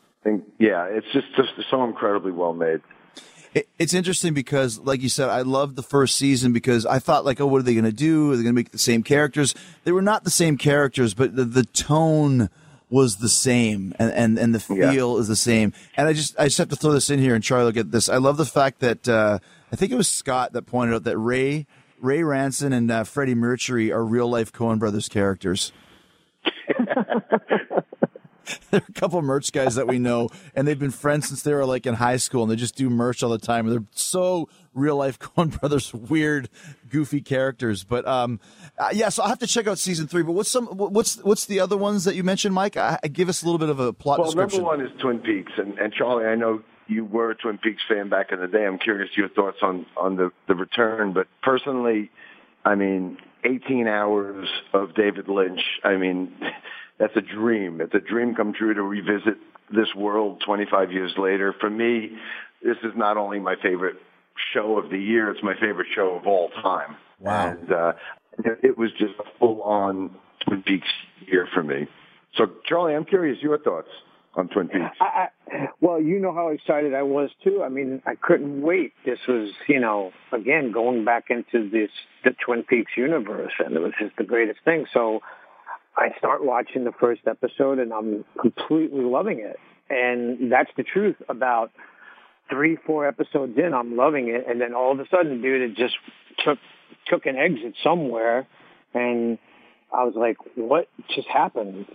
[SPEAKER 7] It's just so incredibly well made.
[SPEAKER 5] It's interesting because, like you said, I loved the first season because I thought, like, oh, what are they going to do? Are they going to make the same characters? They were not the same characters, but the tone was the same, and the feel is the same. And I just have to throw this in here, and Charlie will get this. I love the fact that I think it was Scott that pointed out that Ray Ranson and Freddie Mercury are real life Coen Brothers characters.
[SPEAKER 9] There are a couple of merch guys that we know, and they've been friends since they were like in high school, and they just do merch all the time. And they're so real life Coen Brothers, weird, goofy characters. But yeah, so I'll have to check out season 3. But what's the other ones that you mentioned, Mike? Give us a little bit of a plot description.
[SPEAKER 7] Number one is Twin Peaks, and Charlie, I know you were a Twin Peaks fan back in the day. I'm curious your thoughts on the return. But personally, I mean, 18 hours of David Lynch. I mean, that's a dream. It's a dream come true to revisit this world 25 years later. For me, this is not only my favorite show of the year, it's my favorite show of all time.
[SPEAKER 9] Wow.
[SPEAKER 7] And it was just a full-on Twin Peaks year for me. So, Charlie, I'm curious your thoughts on Twin Peaks.
[SPEAKER 8] Well, you know how excited I was, too. I mean, I couldn't wait. This was, again, going back into the Twin Peaks universe, and it was just the greatest thing. So I start watching the first episode, and I'm completely loving it. And that's the truth. About 3-4 episodes in, I'm loving it. And then all of a sudden, dude, it just took an exit somewhere, and I was like, what just happened?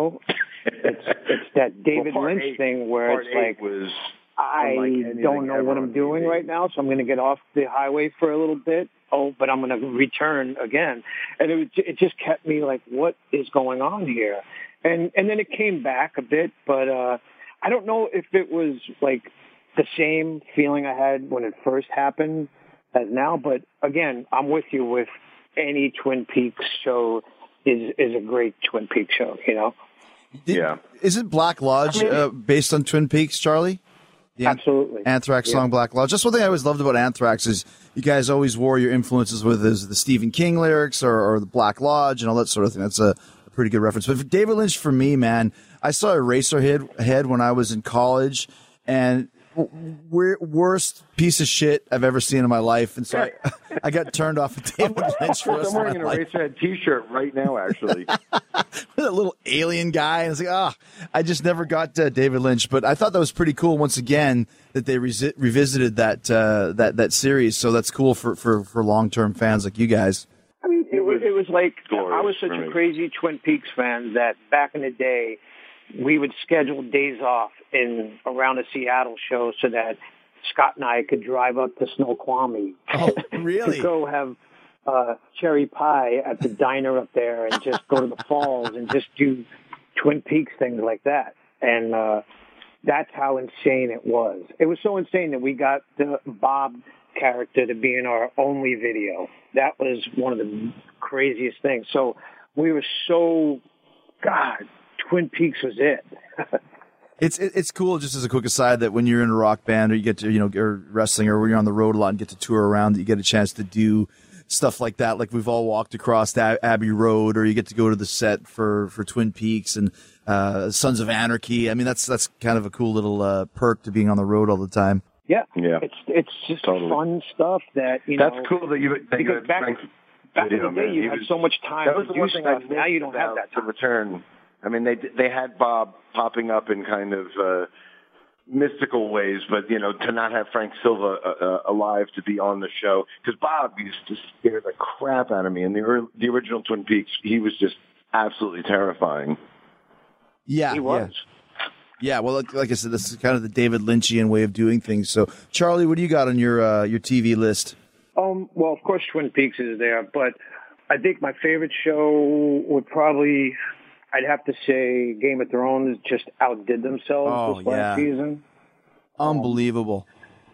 [SPEAKER 8] It's that David Lynch thing where it's like, I don't know what I'm doing right now, so I'm going to get off the highway for a little bit. Oh, but I'm going to return again. And it just kept me like, what is going on here? And then it came back a bit, but I don't know if it was like the same feeling I had when it first happened as now. But again, I'm with you with any Twin Peaks show is a great Twin Peaks show,
[SPEAKER 7] Yeah.
[SPEAKER 9] Isn't Black Lodge based on Twin Peaks, Charlie?
[SPEAKER 8] Absolutely.
[SPEAKER 9] Anthrax song Black Lodge. Just one thing I always loved about Anthrax is you guys always wore your influences with the Stephen King lyrics or the Black Lodge and all that sort of thing. That's a pretty good reference. But for David Lynch, for me, man, I saw Eraserhead when I was in college, and worst piece of shit I've ever seen in my life. And so I got turned off of David Lynch for the rest of my life.
[SPEAKER 7] I'm wearing an Eraserhead t-shirt right now, actually.
[SPEAKER 9] That little alien guy. And it's like, I just never got David Lynch. But I thought that was pretty cool once again that they revisited that series. So that's cool for long-term fans like you guys.
[SPEAKER 8] I mean, it was like, I was such a crazy Twin Peaks fan that back in the day, we would schedule days off around a Seattle show so that Scott and I could drive up to Snoqualmie.
[SPEAKER 9] Oh, really?
[SPEAKER 8] To go have cherry pie at the diner up there and just go to the falls and just do Twin Peaks things like that. And that's how insane it was. It was so insane that we got the Bob character to be in our only video. That was one of the craziest things. So we were so, God, Twin Peaks was it.
[SPEAKER 9] It's cool, just as a quick aside, that when you're in a rock band or you get to, or wrestling or when you're on the road a lot and get to tour around, that you get a chance to do stuff like that. Like we've all walked across Abbey Road, or you get to go to the set for Twin Peaks and Sons of Anarchy. I mean, that's kind of a cool little perk to being on the road all the time.
[SPEAKER 8] Yeah.
[SPEAKER 7] Yeah.
[SPEAKER 8] It's just fun stuff that,
[SPEAKER 7] That's cool that you
[SPEAKER 8] because back in the day, you had so much time to do stuff. Now you don't have that time.
[SPEAKER 7] To return. I mean, they had Bob popping up in kind of mystical ways, but, to not have Frank Silva alive to be on the show, because Bob used to scare the crap out of me. In the original Twin Peaks, he was just absolutely terrifying.
[SPEAKER 9] Yeah,
[SPEAKER 8] he was.
[SPEAKER 9] Yeah, well, like I said, this is kind of the David Lynchian way of doing things. So, Charlie, what do you got on your TV list?
[SPEAKER 8] Well, of course, Twin Peaks is there, but I think my favorite show would probably, I'd have to say, Game of Thrones just outdid themselves this last season.
[SPEAKER 9] Unbelievable.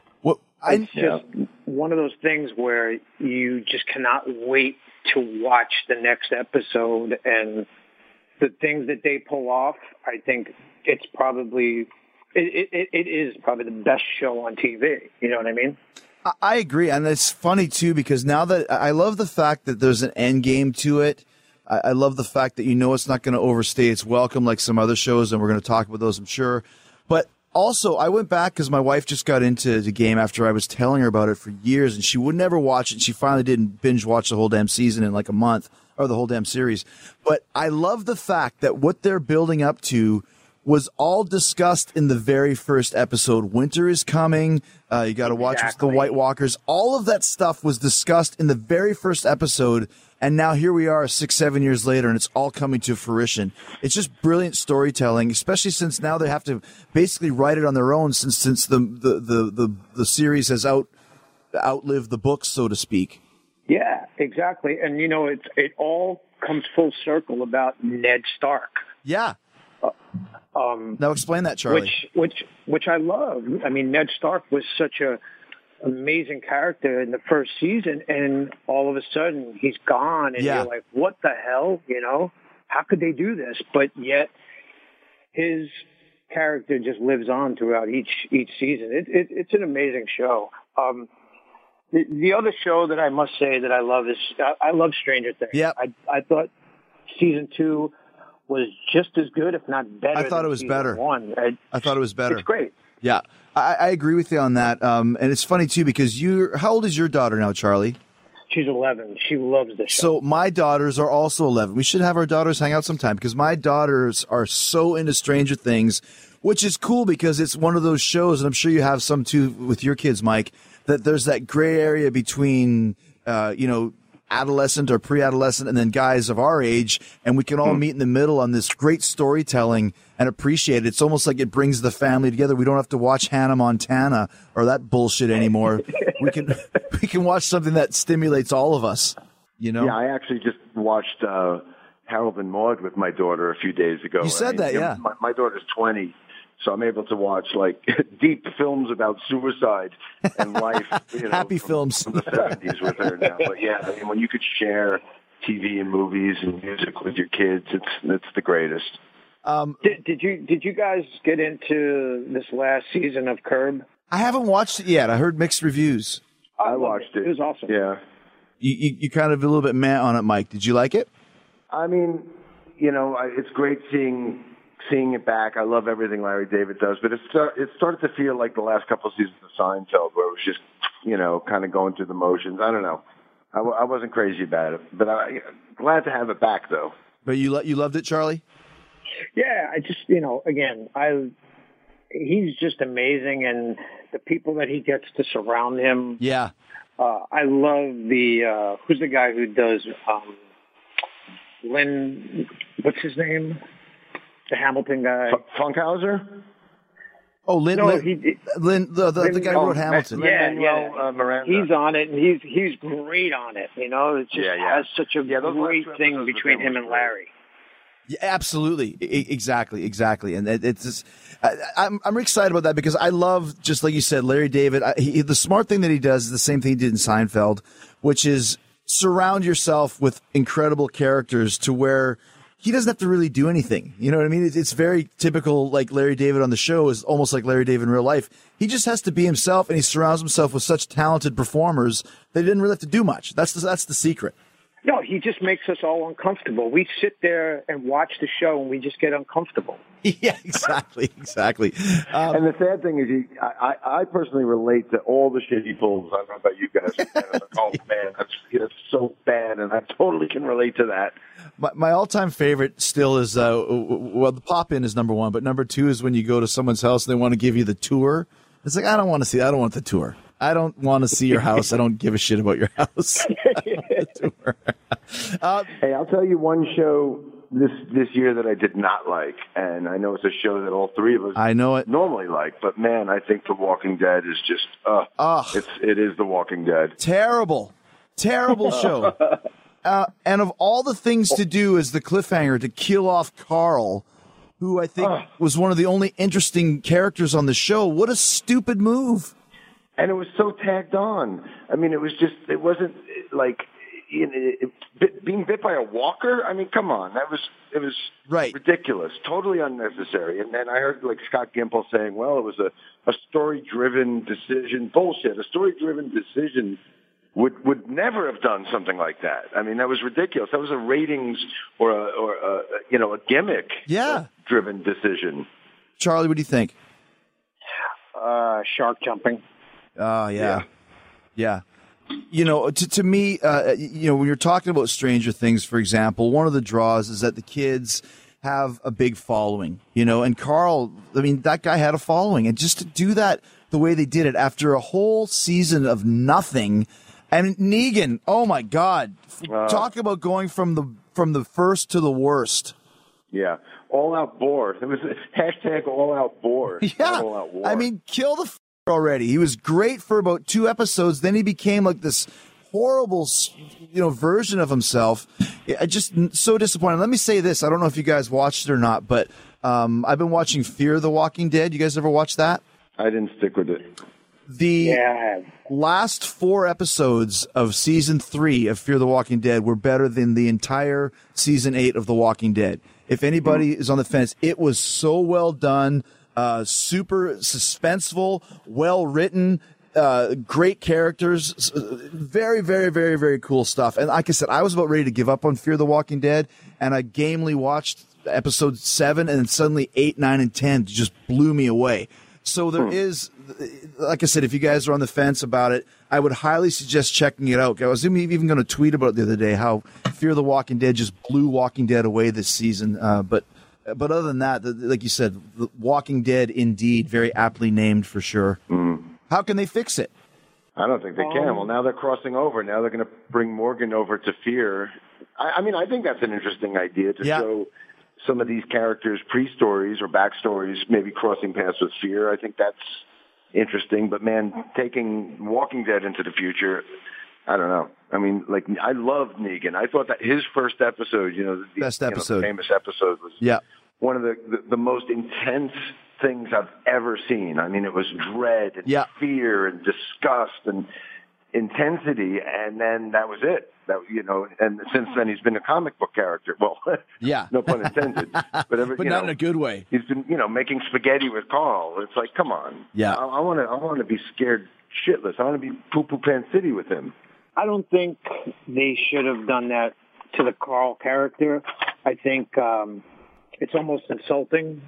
[SPEAKER 8] It's just one of those things where you just cannot wait to watch the next episode, and the things that they pull off, I think it's probably, it is probably the best show on TV. You know what I mean?
[SPEAKER 9] I agree. And it's funny, too, because now that I love the fact that there's an end game to it. I love the fact that it's not going to overstay its welcome like some other shows, and we're going to talk about those, I'm sure. But also, I went back because my wife just got into the game after I was telling her about it for years, and she would never watch it. She finally didn't binge watch the whole damn season in like a month, or the whole damn series. But I love the fact that what they're building up to was all discussed in the very first episode. Winter is coming. You got to watch the White Walkers. All of that stuff was discussed in the very first episode. And now here we are 6-7 years later, and it's all coming to fruition. It's just brilliant storytelling, especially since now they have to basically write it on their own since the series has outlived the books, so to speak.
[SPEAKER 8] Yeah, exactly. And, it all comes full circle about Ned Stark.
[SPEAKER 9] Yeah. Now explain that, Charlie.
[SPEAKER 8] Which I love. I mean, Ned Stark was such a amazing character in the first season, and all of a sudden he's gone, and you're like, what the hell? How could they do this? But yet his character just lives on throughout each season. It's an amazing show. The other show that I must say that I love is I love Stranger Things.
[SPEAKER 9] Yeah,
[SPEAKER 8] I thought season 2 was just as good, if not better.
[SPEAKER 9] I thought it was better.
[SPEAKER 8] 1.
[SPEAKER 9] I thought it was better.
[SPEAKER 8] It's great.
[SPEAKER 9] Yeah, I agree with you on that. And it's funny too because how old is your daughter now, Charlie?
[SPEAKER 8] She's 11. She loves this show.
[SPEAKER 9] So my daughters are also 11. We should have our daughters hang out sometime because my daughters are so into Stranger Things, which is cool because it's one of those shows, and I'm sure you have some too with your kids, Mike, that there's that gray area between, adolescent or pre-adolescent and then guys of our age, and we can all meet in the middle on this great storytelling and appreciate it. It's almost like it brings the family together. We don't have to watch Hannah Montana or that bullshit anymore. we can watch something that stimulates all of us,
[SPEAKER 7] Yeah, I actually just watched Harold and Maude with my daughter a few days ago.
[SPEAKER 9] You said that, yeah.
[SPEAKER 7] My daughter's 20. So I'm able to watch like deep films about suicide and life.
[SPEAKER 9] Happy films
[SPEAKER 7] from the 70s with her now. But yeah, I mean, when you could share TV and movies and music with your kids, it's the greatest.
[SPEAKER 8] Did you guys get into this last season of Curb?
[SPEAKER 9] I haven't watched it yet. I heard mixed reviews.
[SPEAKER 7] I watched it.
[SPEAKER 8] It was awesome.
[SPEAKER 7] Yeah.
[SPEAKER 9] You kind of a little bit meh on it, Mike. Did you like it?
[SPEAKER 7] I mean, it's great seeing it back. I love everything Larry David does, but it started to feel like the last couple of seasons of Seinfeld, where it was just, kind of going through the motions. I don't know. I wasn't crazy about it, but I'm glad to have it back, though.
[SPEAKER 9] But you loved it, Charlie?
[SPEAKER 8] Yeah, I just, again, he's just amazing, and the people that he gets to surround him.
[SPEAKER 9] Yeah.
[SPEAKER 8] I love who's the guy who does Lynn, what's his name? The Hamilton guy.
[SPEAKER 7] Funkhauser?
[SPEAKER 9] Oh, Lynn,
[SPEAKER 8] no,
[SPEAKER 9] the guy who wrote Hamilton.
[SPEAKER 8] Yeah.
[SPEAKER 7] Miranda.
[SPEAKER 8] He's on it, and he's great on it. It just has such a great thing between him and Larry.
[SPEAKER 9] Yeah, absolutely. Exactly. And it's just, I'm excited about that because I love, just like you said, Larry David. The smart thing that he does is the same thing he did in Seinfeld, which is surround yourself with incredible characters to where he doesn't have to really do anything. You know what I mean? It's very typical, like Larry David on the show is almost like Larry David in real life. He just has to be himself, and he surrounds himself with such talented performers that he didn't really have to do much. That's the secret.
[SPEAKER 8] No, he just makes us all uncomfortable. We sit there and watch the show, and we just get uncomfortable.
[SPEAKER 9] Yeah, exactly.
[SPEAKER 7] And the sad thing is, I personally relate to all the shit he pulls. I don't know about you guys. Like, oh, man, that's so bad, and I totally can relate to that.
[SPEAKER 9] My all-time favorite still is, the pop-in is number 1, but number 2 is when you go to someone's house and they want to give you the tour. It's like, I don't want the tour. I don't want to see your house. I don't give a shit about your house.
[SPEAKER 7] Hey, I'll tell you one show this year that I did not like, and I know it's a show that all three of us normally like, but man, I think The Walking Dead is just it is The Walking Dead.
[SPEAKER 9] Terrible show. And of all the things to do is the cliffhanger to kill off Carl, who I think was one of the only interesting characters on the show. What a stupid move.
[SPEAKER 7] And it was so tagged on. I mean, it wasn't like being bit by a walker. I mean, come on. It was
[SPEAKER 9] right.
[SPEAKER 7] Ridiculous, totally unnecessary. And then I heard like Scott Gimple saying, well, it was a story-driven decision. Bullshit. A story-driven decision would never have done something like that. I mean, that was ridiculous. That was a ratings or a gimmick driven decision.
[SPEAKER 9] Charlie, what do you think?
[SPEAKER 8] Shark jumping.
[SPEAKER 9] Oh, yeah. To me, when you're talking about Stranger Things, for example, one of the draws is that the kids have a big following, and Carl, I mean, that guy had a following, and just to do that the way they did it after a whole season of nothing. And Negan, oh my God, talk about going from the first to the worst.
[SPEAKER 7] Yeah, all out bore. It was hashtag all out bore.
[SPEAKER 9] Yeah,
[SPEAKER 7] all out war.
[SPEAKER 9] I mean, kill the already. He was great for about 2 episodes. Then he became like this horrible, version of himself. I just so disappointed. Let me say this: I don't know if you guys watched it or not, but I've been watching Fear the Walking Dead. You guys ever watch that?
[SPEAKER 7] I didn't stick with it.
[SPEAKER 9] The last 4 episodes of season 3 of Fear the Walking Dead were better than the entire season 8 of The Walking Dead. If anybody is on the fence, it was so well done, super suspenseful, well written, great characters, very, very, very, very cool stuff. And like I said, I was about ready to give up on Fear the Walking Dead, and I gamely watched episode 7, and then suddenly 8, 9, and 10 just blew me away. So there is, like I said, if you guys are on the fence about it, I would highly suggest checking it out. I was even going to tweet about it the other day, how Fear the Walking Dead just blew Walking Dead away this season. But other than that, like you said, The Walking Dead, indeed, very aptly named for sure. How can they fix it?
[SPEAKER 7] I don't think they can. Well, now they're crossing over. Now they're going to bring Morgan over to Fear. I mean, I think that's an interesting idea to show some of these characters' pre-stories or backstories, maybe crossing paths with Fear. I think that's interesting. But, man, taking Walking Dead into the future, I don't know. I mean, like, I loved Negan. I thought that his first episode,
[SPEAKER 9] best episode,
[SPEAKER 7] the famous episode, was one of the most intense things I've ever seen. I mean, it was dread and fear and disgust and intensity, and then that was it. And since then he's been a comic book character. Well, no pun intended. But
[SPEAKER 9] not in a good way.
[SPEAKER 7] He's been, making spaghetti with Carl. It's like, come on.
[SPEAKER 9] Yeah.
[SPEAKER 7] I want to be scared shitless. I want to be poo-poo pan city with him.
[SPEAKER 8] I don't think they should have done that to the Carl character. I think it's almost insulting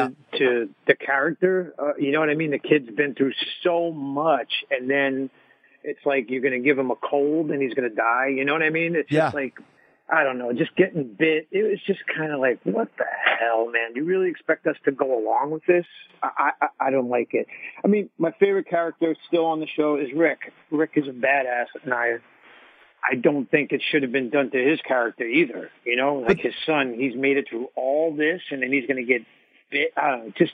[SPEAKER 8] to the character. You know what I mean? The kid's been through so much, and then it's like you're going to give him a cold and he's going to die. You know what I mean? It's just like, I don't know, just getting bit. It was just kind of like, what the hell, man? You really expect us to go along with this? I don't like it. I mean, my favorite character still on the show is Rick. Rick is a badass, and I don't think it should have been done to his character either. Like his son, he's made it through all this, and then he's going to get bit. I don't know, just.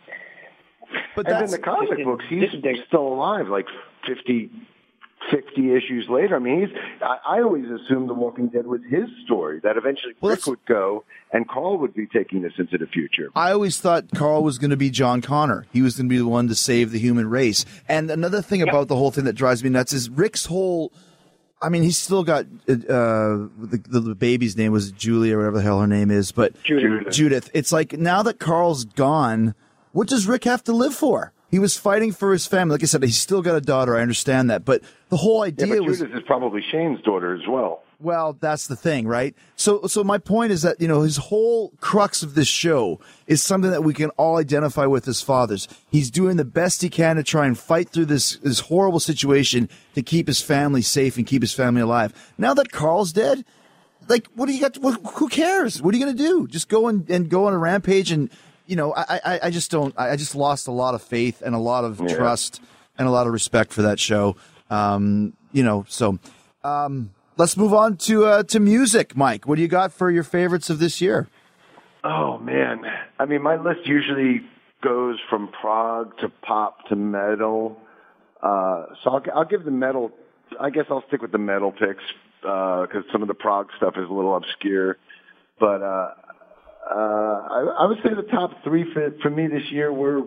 [SPEAKER 7] But that's in the comic books. He's still alive, like 50 issues later. I mean, I always assumed The Walking Dead was his story, that eventually Rick would go and Carl would be taking this into the future.
[SPEAKER 9] I always thought Carl was going to be John Connor. He was going to be the one to save the human race. And another thing about the whole thing that drives me nuts is Rick's whole... I mean, he's still got the baby's name was Julia or whatever the hell her name is, but Judith. It's like now that Carl's gone, what does Rick have to live for? He was fighting for his family. Like I said, he's still got a daughter. I understand that. But the whole idea was...
[SPEAKER 7] Judith is probably Shane's daughter as well.
[SPEAKER 9] Well, that's the thing, right? So my point is that, his whole crux of this show is something that we can all identify with as fathers. He's doing the best he can to try and fight through this horrible situation to keep his family safe and keep his family alive. Now that Carl's dead, like, what do you got? Who cares? What are you going to do? Just go and go on a rampage and... I just lost a lot of faith and a lot of trust and a lot of respect for that show. Let's move on to music. Mike, what do you got for your favorites of this year?
[SPEAKER 7] Oh, man. I mean, my list usually goes from prog to pop to metal. So I'll give the metal, I guess I'll stick with the metal picks because some of the prog stuff is a little obscure. But I would say the top 3 for me this year were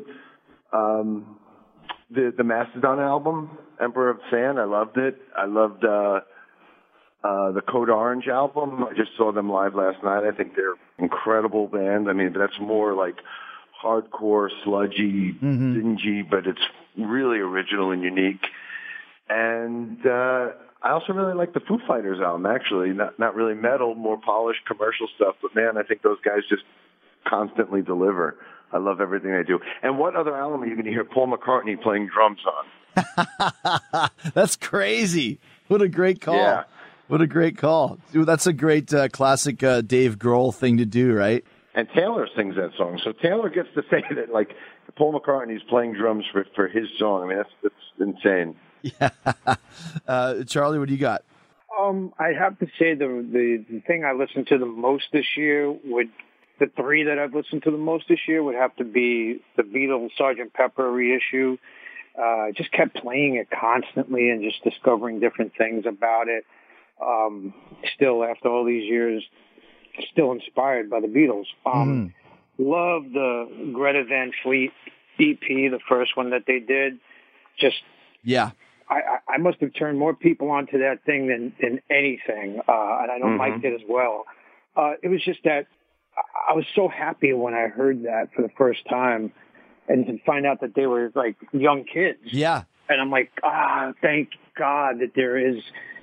[SPEAKER 7] the Mastodon album, Emperor of Sand. I loved it. I loved the Code Orange album. I just saw them live last night. I think they're an incredible band. I mean, that's more like hardcore, sludgy, dingy, but it's really original and unique. And I also really like the Foo Fighters album, actually. Not really metal, more polished commercial stuff. But, man, I think those guys just constantly deliver. I love everything they do. And what other album are you going to hear Paul McCartney playing drums on?
[SPEAKER 9] That's crazy. What a great call.
[SPEAKER 7] Yeah.
[SPEAKER 9] What a great call. Dude, that's a great classic Dave Grohl thing to do, right?
[SPEAKER 7] and Taylor sings that song. So Taylor gets to say that, like, Paul McCartney's playing drums for his song. I mean, that's insane.
[SPEAKER 9] Yeah. Charlie, what do you got?
[SPEAKER 8] I'd have to say the thing I listened to the most this year the three that I've listened to the most this year would have to be the Beatles Sgt. Pepper reissue. Just kept playing it constantly and just discovering different things about it. Still, after all these years, still inspired by the Beatles. Love the Greta Van Fleet EP, the first one that they did. Just
[SPEAKER 9] yeah.
[SPEAKER 8] I must have turned more people onto that thing than anything, and I don't like it as well. It was just that I was so happy when I heard that for the first time, and to find out that they were like young kids.
[SPEAKER 9] Yeah,
[SPEAKER 8] and I'm like, thank God that there is,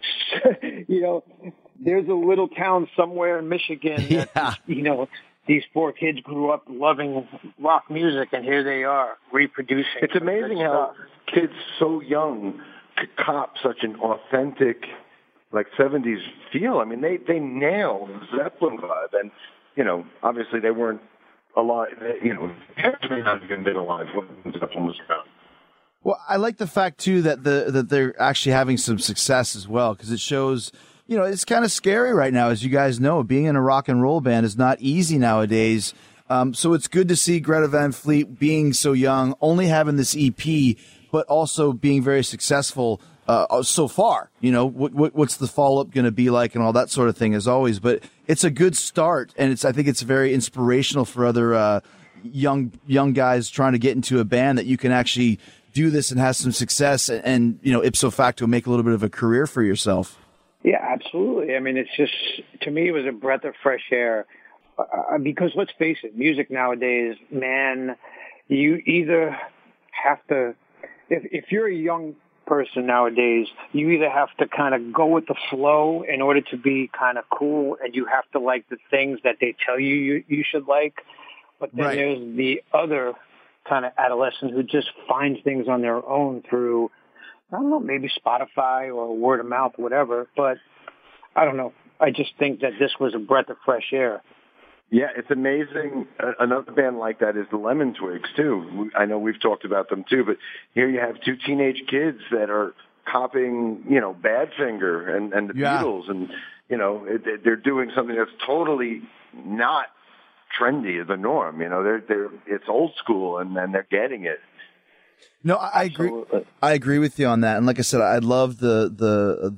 [SPEAKER 8] there's a little town somewhere in Michigan that, these four kids grew up loving rock music, and here they are reproducing.
[SPEAKER 7] It's amazing how kids so young could cop such an authentic, like, 70s feel. I mean, they nailed the Zeppelin vibe, and obviously they weren't alive. Parents may not have even been alive when Zeppelin was around.
[SPEAKER 9] Well, I like the fact too that that they're actually having some success as well, because it shows. It's kind of scary right now, as you guys know. Being in a rock and roll band is not easy nowadays. So it's good to see Greta Van Fleet being so young, only having this EP, but also being very successful so far. What's the follow-up going to be like and all that sort of thing, as always. But it's a good start, and I think it's very inspirational for other young guys trying to get into a band, that you can actually do this and have some success and ipso facto make a little bit of a career for yourself.
[SPEAKER 8] Yeah, absolutely. I mean, it's just, to me, it was a breath of fresh air. Because let's face it, music nowadays, man, you either have to, if you're a young person nowadays, you either have to kind of go with the flow in order to be kind of cool, and you have to like the things that they tell you should like. But then there's the other kind of adolescent who just finds things on their own through, I don't know, maybe Spotify or word of mouth, whatever. But I don't know. I just think that this was a breath of fresh air.
[SPEAKER 7] Yeah, it's amazing. Another band like that is the Lemon Twigs, too. I know we've talked about them, too, but here you have two teenage kids that are copying, Badfinger and the Beatles, and, they're doing something that's totally not trendy, the norm. It's old school, and they're getting it.
[SPEAKER 9] No, I agree. I agree with you on that. And like I said, I love the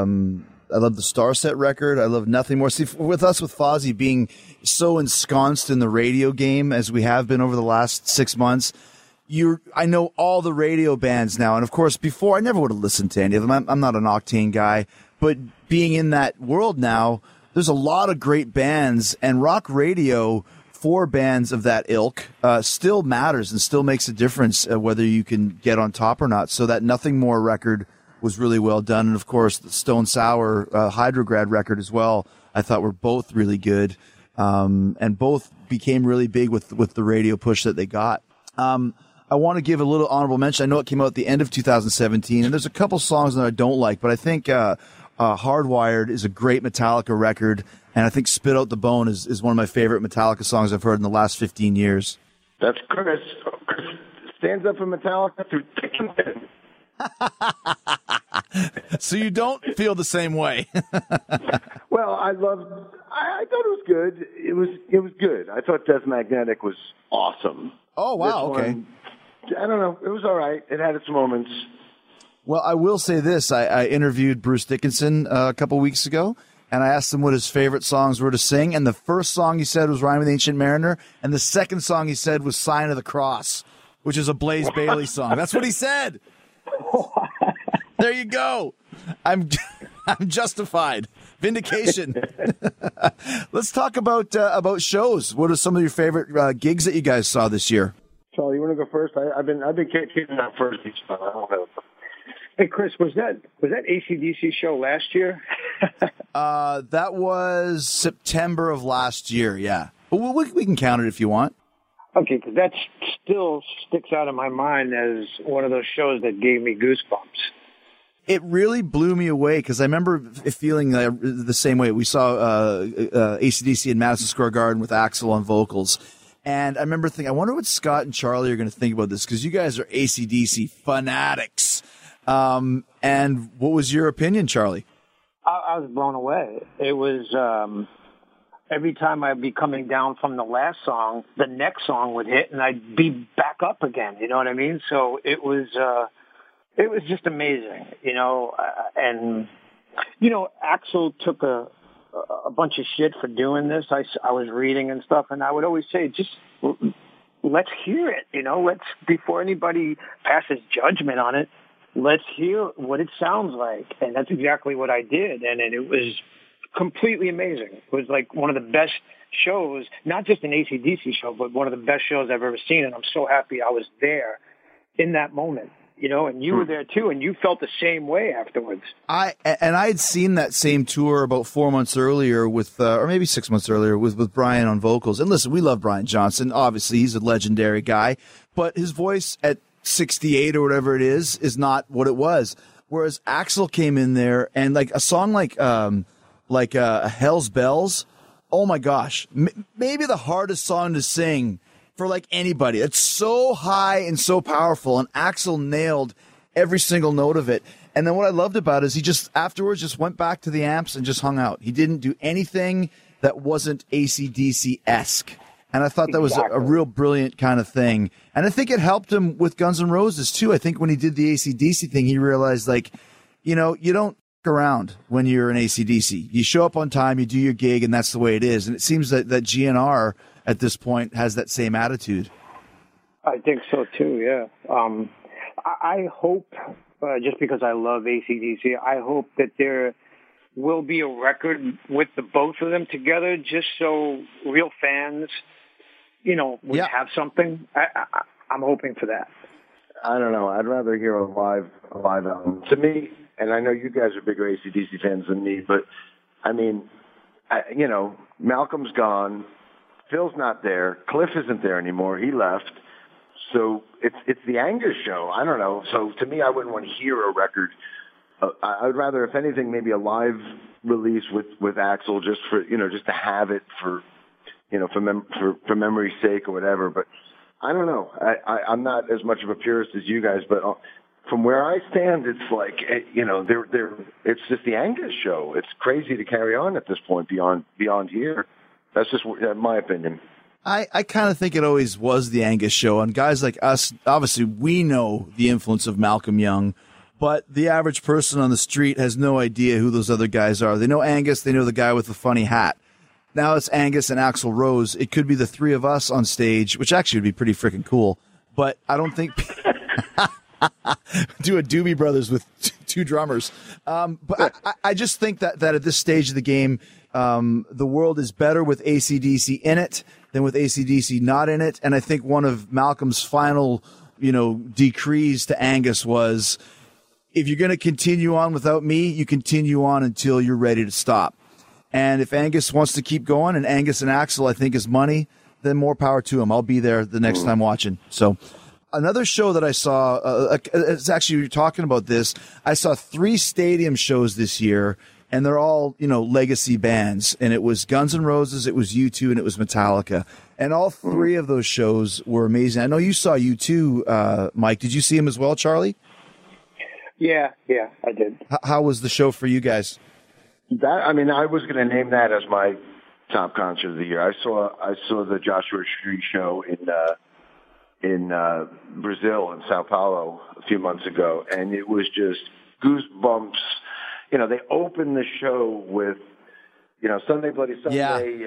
[SPEAKER 9] Starset record. I love Nothing More. See, with us, with Fozzy being so ensconced in the radio game as we have been over the last 6 months, I know all the radio bands now. And of course, before I never would have listened to any of them. I'm not an Octane guy, but being in that world now, there's a lot of great bands, and rock radio for bands of that ilk still matters and still makes a difference whether you can get on top or not. So that Nothing More record was really well done. And of course, the Stone Sour Hydrograd record as well, I thought were both really good. And both became really big with the radio push that they got. I want to give a little honorable mention. I know it came out at the end of 2017, and there's a couple songs that I don't like, but I think Hardwired is a great Metallica record, and I think Spit Out the Bone is one of my favorite Metallica songs I've heard in the last 15 years.
[SPEAKER 7] That's Chris. Chris stands up for Metallica through thick and thin.
[SPEAKER 9] So you don't feel the same way.
[SPEAKER 7] Well, I thought it was good. It was good. I thought Death Magnetic was awesome.
[SPEAKER 9] Oh, wow, okay.
[SPEAKER 7] I don't know. It was all right. It had its moments.
[SPEAKER 9] Well, I will say this. I interviewed Bruce Dickinson a couple weeks ago, and I asked him what his favorite songs were to sing, and the first song he said was Rime of the Ancient Mariner, and the second song he said was Sign of the Cross, which is a Blaze Bayley song. That's what he said. There you go. I'm justified. Vindication. Let's talk about shows. What are some of your favorite gigs that you guys saw this year?
[SPEAKER 7] Charlie, you want to go first? I've been kicking out first each time. I don't know.
[SPEAKER 8] Hey, Chris, was that AC/DC show last year?
[SPEAKER 9] That was September of last year, yeah. But we can count it if you want.
[SPEAKER 8] Okay, because that still sticks out in my mind as one of those shows that gave me goosebumps.
[SPEAKER 9] It really blew me away because I remember feeling the same way. We saw AC/DC in Madison Square Garden with Axl on vocals. And I remember thinking, I wonder what Scott and Charlie are going to think about this because you guys are AC/DC fanatics. And what was your opinion, Charlie?
[SPEAKER 8] I was blown away. It was every time I'd be coming down from the last song, the next song would hit, and I'd be back up again. You know what I mean? So it was just amazing, and Axl took a bunch of shit for doing this. I was reading and stuff, and I would always say, just let's hear it, let's, before anybody passes judgment on it, let's hear what it sounds like. And that's exactly what I did. And it was completely amazing. It was like one of the best shows, not just an AC/DC show, but one of the best shows I've ever seen. And I'm so happy I was there in that moment. And you were there too, and you felt the same way afterwards. I
[SPEAKER 9] had seen that same tour about 4 months earlier with, or maybe 6 months earlier with Brian on vocals. And listen, we love Brian Johnson. Obviously, he's a legendary guy, but his voice at 68 or whatever it is not what it was. Whereas Axl came in there and like a song like Hell's Bells. Oh my gosh, maybe the hardest song to sing for like anybody. It's so high and so powerful, and Axl nailed every single note of it. And then what I loved about it is he just afterwards just went back to the amps and just hung out. He didn't do anything that wasn't AC/DC-esque. And I thought that was a real brilliant kind of thing. And I think it helped him with Guns N' Roses too. I think when he did the AC/DC thing, he realized you don't f around when you're an AC/DC. You show up on time, you do your gig, and that's the way it is. And it seems that GNR at this point has that same attitude.
[SPEAKER 8] I think so too, yeah. I hope, just because I love AC/DC, I hope that there will be a record with the both of them together, just so real fans, would have something. I'm hoping for that.
[SPEAKER 7] I don't know. I'd rather hear a live album. To me, and I know you guys are bigger AC/DC fans than me, but I mean, Malcolm's gone. Phil's not there. Cliff isn't there anymore. He left. So it's the Angus show. I don't know. So to me, I wouldn't want to hear a record. I would rather, if anything, maybe a live release with Axl just for, just to have it for, for memory's sake or whatever. But I don't know. I'm not as much of a purist as you guys, but from where I stand, it's like, it's just the Angus show. It's crazy to carry on at this point beyond here. That's just my opinion.
[SPEAKER 9] I kind of think it always was the Angus show. And guys like us, obviously, we know the influence of Malcolm Young, but the average person on the street has no idea who those other guys are. They know Angus. They know the guy with the funny hat. Now it's Angus and Axl Rose. It could be the three of us on stage, which actually would be pretty freaking cool. But I don't think do a Doobie Brothers with two drummers. But I just think that at this stage of the game, the world is better with AC/DC in it than with AC/DC not in it. And I think one of Malcolm's final, decrees to Angus was, if you're going to continue on without me, you continue on until you're ready to stop. And if Angus wants to keep going, and Angus and Axl, I think, is money, then more power to him. I'll be there the next time watching. So another show that I saw, it's actually, you're talking about this, I saw 3 stadium shows this year, and they're all, legacy bands. And it was Guns N' Roses, it was U2, and it was Metallica. And all 3 of those shows were amazing. I know you saw U2, Mike. Did you see him as well, Charlie?
[SPEAKER 8] Yeah, I did.
[SPEAKER 9] How was the show for you guys?
[SPEAKER 7] I was going to name that as my top concert of the year. I saw the Joshua Tree show in Brazil, in Sao Paulo, a few months ago, and it was just goosebumps. They opened the show with, Sunday Bloody Sunday,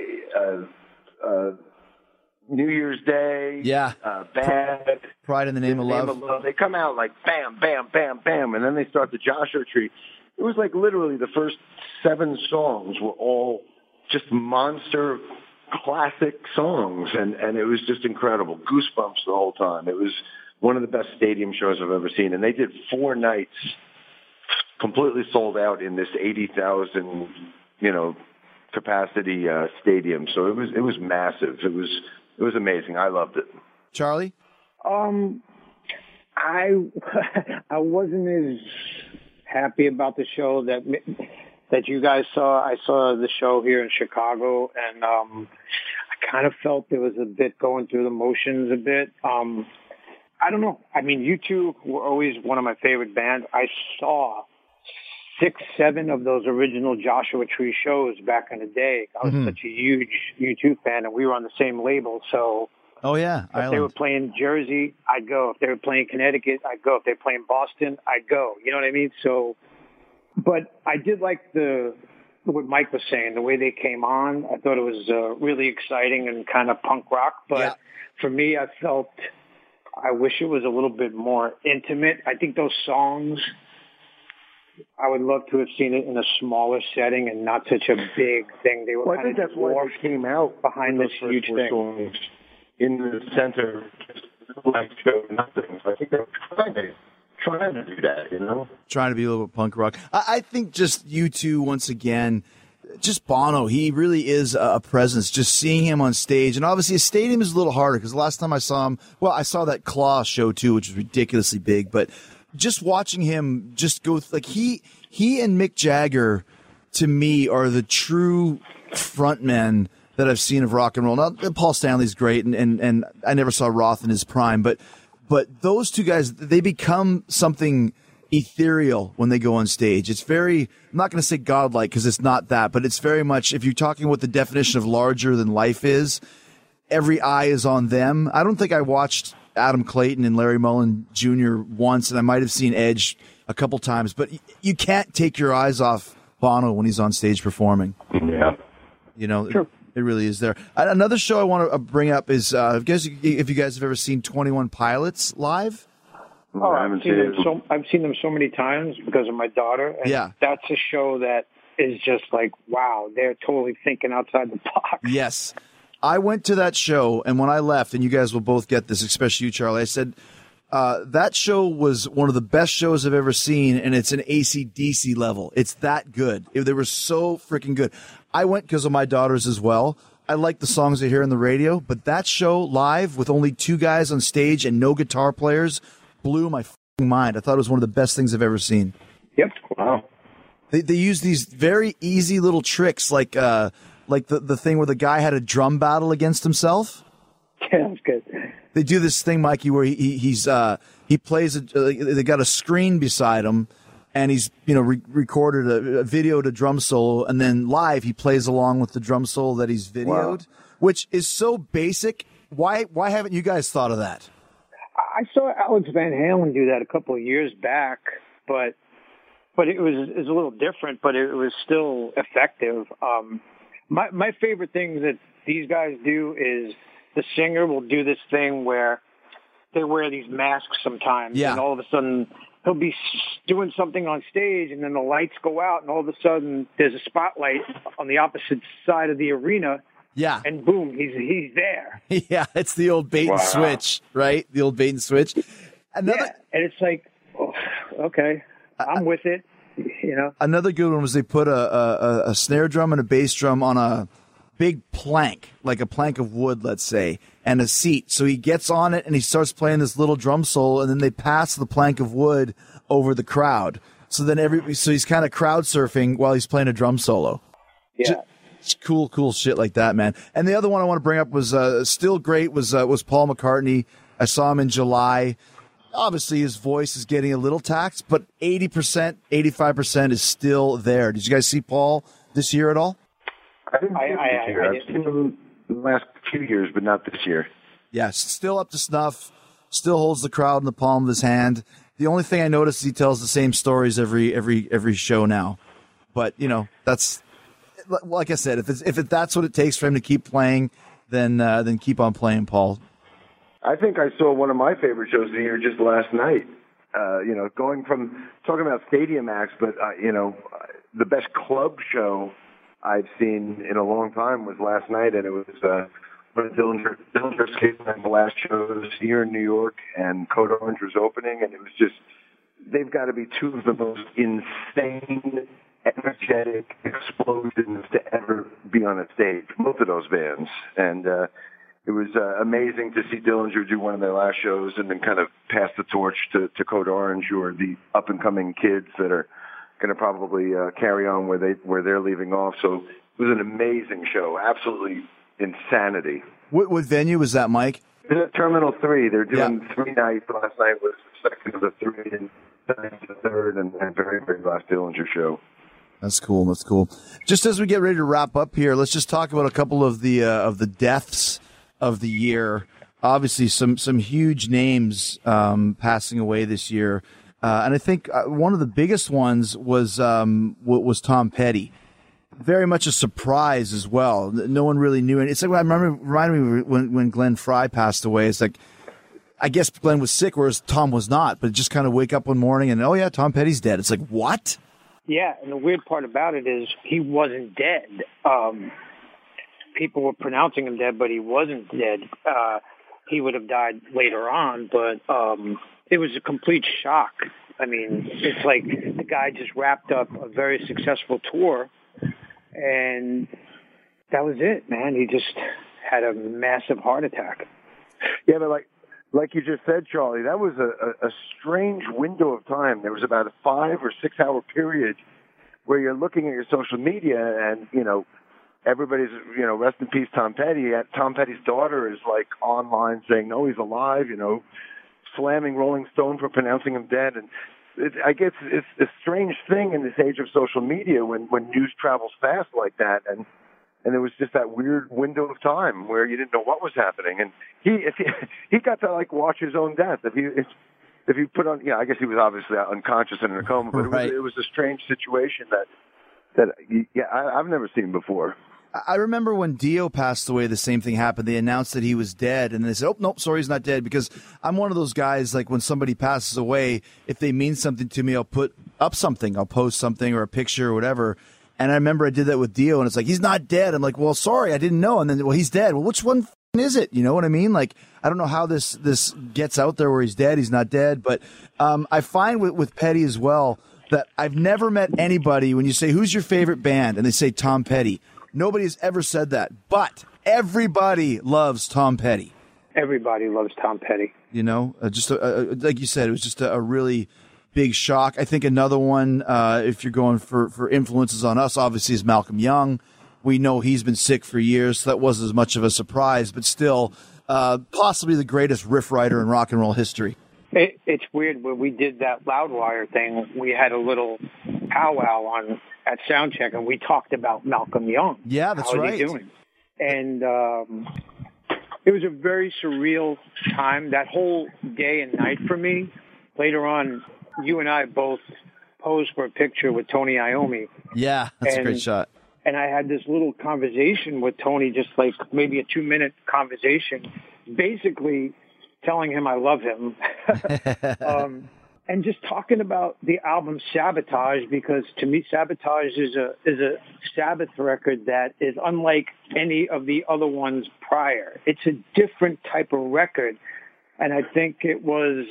[SPEAKER 7] New Year's Day, Bad,
[SPEAKER 9] Pride in the Name of Love.
[SPEAKER 7] They come out like bam, bam, bam, bam, and then they start the Joshua Tree. It was like literally the first 7 songs were all just monster classic songs, and it was just incredible. Goosebumps the whole time. It was one of the best stadium shows I've ever seen, and they did 4 nights completely sold out in this 80,000, capacity stadium. So it was massive. It was amazing. I loved it.
[SPEAKER 9] Charlie?
[SPEAKER 8] I wasn't as happy about the show that you guys saw. I saw the show here in Chicago, and I kind of felt there was a bit going through the motions a bit. I don't know. I mean, you two were always one of my favorite bands. I saw 6, 7 of those original Joshua Tree shows back in the day. I was such a huge U2 fan, and we were on the same label. So,
[SPEAKER 9] oh yeah,
[SPEAKER 8] if they were playing Jersey, I'd go. If they were playing Connecticut, I'd go. If they were playing Boston, I'd go. You know what I mean? So, but I did like what Mike was saying, the way they came on. I thought it was really exciting and kind of punk rock. But for me, I wish it was a little bit more intimate. I think those songs, I would love to have seen it in a smaller setting and not such a big thing. They were
[SPEAKER 7] I think that's why they came out
[SPEAKER 8] behind this huge thing.
[SPEAKER 7] Songs in the center, like show nothing. So I think they're trying to do that, you know?
[SPEAKER 9] Trying to be a little bit punk rock. I think just U2 once again, just Bono, he really is a presence. Just seeing him on stage, and obviously a stadium is a little harder because the last time I saw him, well, I saw that Claw show too, which was ridiculously big, but just watching him just go, like he and Mick Jagger, to me, are the true frontmen that I've seen of rock and roll. Now, Paul Stanley's great, and I never saw Roth in his prime, but those two guys, they become something ethereal when they go on stage. It's very, I'm not going to say godlike because it's not that, but it's very much, if you're talking what the definition of larger than life is, every eye is on them. I don't think I watched Adam Clayton and Larry Mullen Jr. once, and I might have seen Edge a couple times, but you can't take your eyes off Bono when he's on stage performing.
[SPEAKER 7] Yeah.
[SPEAKER 9] You know, sure. It really is there. Another show I want to bring up is, if you guys have ever seen 21 Pilots live.
[SPEAKER 8] Oh, I've seen them so many times because of my daughter. And that's a show that is just like, wow, they're totally thinking outside the box.
[SPEAKER 9] Yes. I went to that show, and when I left, and you guys will both get this, especially you, Charlie, I said, that show was one of the best shows I've ever seen, and it's an AC/DC level. It's that good. They were so freaking good. I went because of my daughters as well. I like the songs I hear on the radio, but that show live with only 2 guys on stage and no guitar players blew my f***ing mind. I thought it was one of the best things I've ever seen.
[SPEAKER 8] Yep. Wow.
[SPEAKER 9] They use these very easy little tricks, like the thing where the guy had a drum battle against himself.
[SPEAKER 8] Yeah, that's good.
[SPEAKER 9] They do this thing, Mikey, where he plays. They got a screen beside him, and he's recorded a videoed a drum solo, and then live he plays along with the drum solo that he's videoed, which is so basic. Why haven't you guys thought of that?
[SPEAKER 8] I saw Alex Van Halen do that a couple of years back, but it was a little different, but it was still effective. My favorite thing that these guys do is the singer will do this thing where they wear these masks sometimes, and all of a sudden he'll be doing something on stage, and then the lights go out, and all of a sudden there's a spotlight on the opposite side of the arena.
[SPEAKER 9] Yeah.
[SPEAKER 8] And boom, he's there.
[SPEAKER 9] Yeah, it's the old bait and switch, right? The old bait and switch.
[SPEAKER 8] And it's like, okay, I'm with it.
[SPEAKER 9] Another good one was they put a snare drum and a bass drum on a big plank, like a plank of wood, let's say, and a seat. So he gets on it and he starts playing this little drum solo, and then they pass the plank of wood over the crowd. So then so he's kind of crowd surfing while he's playing a drum solo.
[SPEAKER 8] Yeah.
[SPEAKER 9] Cool shit like that, man. And the other one I want to bring up was still great was Paul McCartney. I saw him in July. Obviously, his voice is getting a little taxed, but 80%, 85% is still there. Did you guys see Paul this year at all?
[SPEAKER 7] I didn't see him this year. I've seen him the last few years, but not this year.
[SPEAKER 9] Yes, still up to snuff. Still holds the crowd in the palm of his hand. The only thing I noticed is he tells the same stories every show now. But that's. Like I said, if that's what it takes for him to keep playing, then keep on playing, Paul.
[SPEAKER 7] I think I saw one of my favorite shows of the year just last night. Going from talking about stadium acts, but the best club show I've seen in a long time was last night, and it was one of Dillinger Escape the last shows here in New York, and Code Orange was opening, and it was just, they've got to be 2 of the most insane, energetic explosions to ever be on a stage, both of those bands. And it was amazing to see Dillinger do one of their last shows and then kind of pass the torch to Code Orange, who are the up-and-coming kids that are going to probably carry on where they're leaving off. So it was an amazing show, absolutely insanity.
[SPEAKER 9] What venue was that, Mike?
[SPEAKER 7] It was at Terminal 3. They're doing 3 nights. Last night was the second of the 3, and tonight's the third, and very, very last Dillinger show.
[SPEAKER 9] That's cool. That's cool. Just as we get ready to wrap up here, let's just talk about a couple of the deaths of the year. Obviously, some huge names passing away this year, and I think one of the biggest ones was Tom Petty. Very much a surprise as well. No one really knew it. It's like reminded me when Glenn Fry passed away. It's like, I guess Glenn was sick, whereas Tom was not. But just kind of wake up one morning and, oh yeah, Tom Petty's dead. It's like, what?
[SPEAKER 8] Yeah, and the weird part about it is he wasn't dead. People were pronouncing him dead, but he wasn't dead. He would have died later on, but it was a complete shock. I mean, it's like the guy just wrapped up a very successful tour, and that was it, man. He just had a massive heart attack.
[SPEAKER 7] Yeah, but like you just said, Charlie, that was a strange window of time. There was about a 5 or 6 hour period where you're looking at your social media and, everybody's, rest in peace, Tom Petty. Tom Petty's daughter is like online saying, no, he's alive, slamming Rolling Stone for pronouncing him dead. And I guess it's a strange thing in this age of social media when news travels fast like that. And there was just that weird window of time where you didn't know what was happening. And he got to watch his own death. If you put on, I guess he was obviously unconscious and in a coma, but
[SPEAKER 9] right.
[SPEAKER 7] it was a strange situation that I've never seen before.
[SPEAKER 9] I remember when Dio passed away, the same thing happened. They announced that he was dead, and they said, oh, nope, sorry, he's not dead, because I'm one of those guys, like when somebody passes away, if they mean something to me, I'll put up something. I'll post something or a picture or whatever. And I remember I did that with Dio, and it's like, he's not dead. I'm like, well, sorry, I didn't know. And then, well, he's dead. Well, which one is it? You know what I mean? Like, I don't know how this gets out there where he's dead, he's not dead. But I find with Petty as well that I've never met anybody, when you say, who's your favorite band? And they say Tom Petty. Nobody has ever said that. But everybody loves Tom Petty.
[SPEAKER 8] Everybody loves Tom Petty.
[SPEAKER 9] Just like you said, it was just a really big shock. I think another one, if you're going for influences on us, obviously is Malcolm Young. We know he's been sick for years, so that wasn't as much of a surprise, but still possibly the greatest riff writer in rock and roll history.
[SPEAKER 8] It's weird. When we did that Loudwire thing, we had a little powwow at Soundcheck, and we talked about Malcolm Young.
[SPEAKER 9] Yeah, that's right.
[SPEAKER 8] How is he doing? And it was a very surreal time, that whole day and night for me. Later on, you and I both posed for a picture with Tony Iommi.
[SPEAKER 9] Yeah, that's a great shot.
[SPEAKER 8] And I had this little conversation with Tony, just like maybe a 2-minute conversation, basically telling him I love him. And just talking about the album Sabotage, because to me Sabotage is a Sabbath record that is unlike any of the other ones prior. It's a different type of record. And I think it was,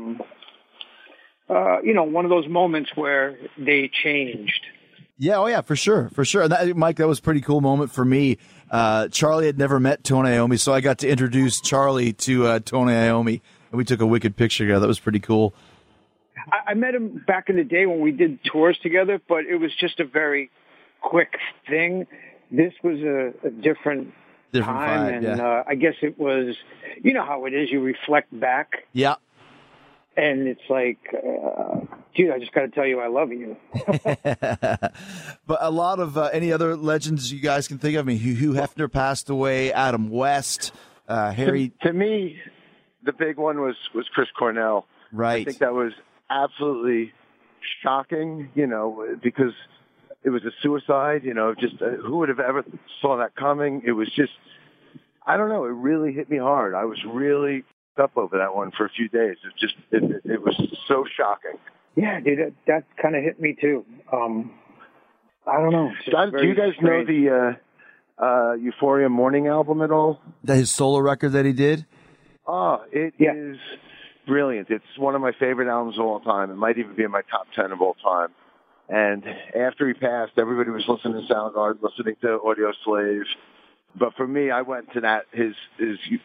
[SPEAKER 8] one of those moments where they changed.
[SPEAKER 9] Yeah, oh yeah, for sure. And Mike, that was a pretty cool moment for me. Charlie had never met Tony Iommi, so I got to introduce Charlie to Tony Iommi, and we took a wicked picture together. That was pretty cool.
[SPEAKER 8] I met him back in the day when we did tours together, but it was just a very quick thing. This was a different time,
[SPEAKER 9] vibe,
[SPEAKER 8] and
[SPEAKER 9] yeah.
[SPEAKER 8] I guess it was, how it is, you reflect back.
[SPEAKER 9] Yeah.
[SPEAKER 8] And it's like, dude, I just got to tell you I love you.
[SPEAKER 9] But a lot of any other legends you guys can think of? I mean, Hugh Hefner passed away, Adam West, Harry.
[SPEAKER 7] To me, the big one was Chris Cornell.
[SPEAKER 9] Right.
[SPEAKER 7] I think that was absolutely shocking, because it was a suicide, just who would have ever saw that coming? It was just, I don't know, it really hit me hard. I was really up over that one for a few days. It was so shocking.
[SPEAKER 8] Yeah, dude, that kind of hit me too. I don't know.
[SPEAKER 7] Do you guys know the Euphoria Morning album at all?
[SPEAKER 9] His solo record that he did?
[SPEAKER 7] Oh, it is brilliant. It's one of my favorite albums of all time. It might even be in my top 10 of all time. And after he passed, everybody was listening to Soundgarden, listening to Audio Slave. But for me, I went to his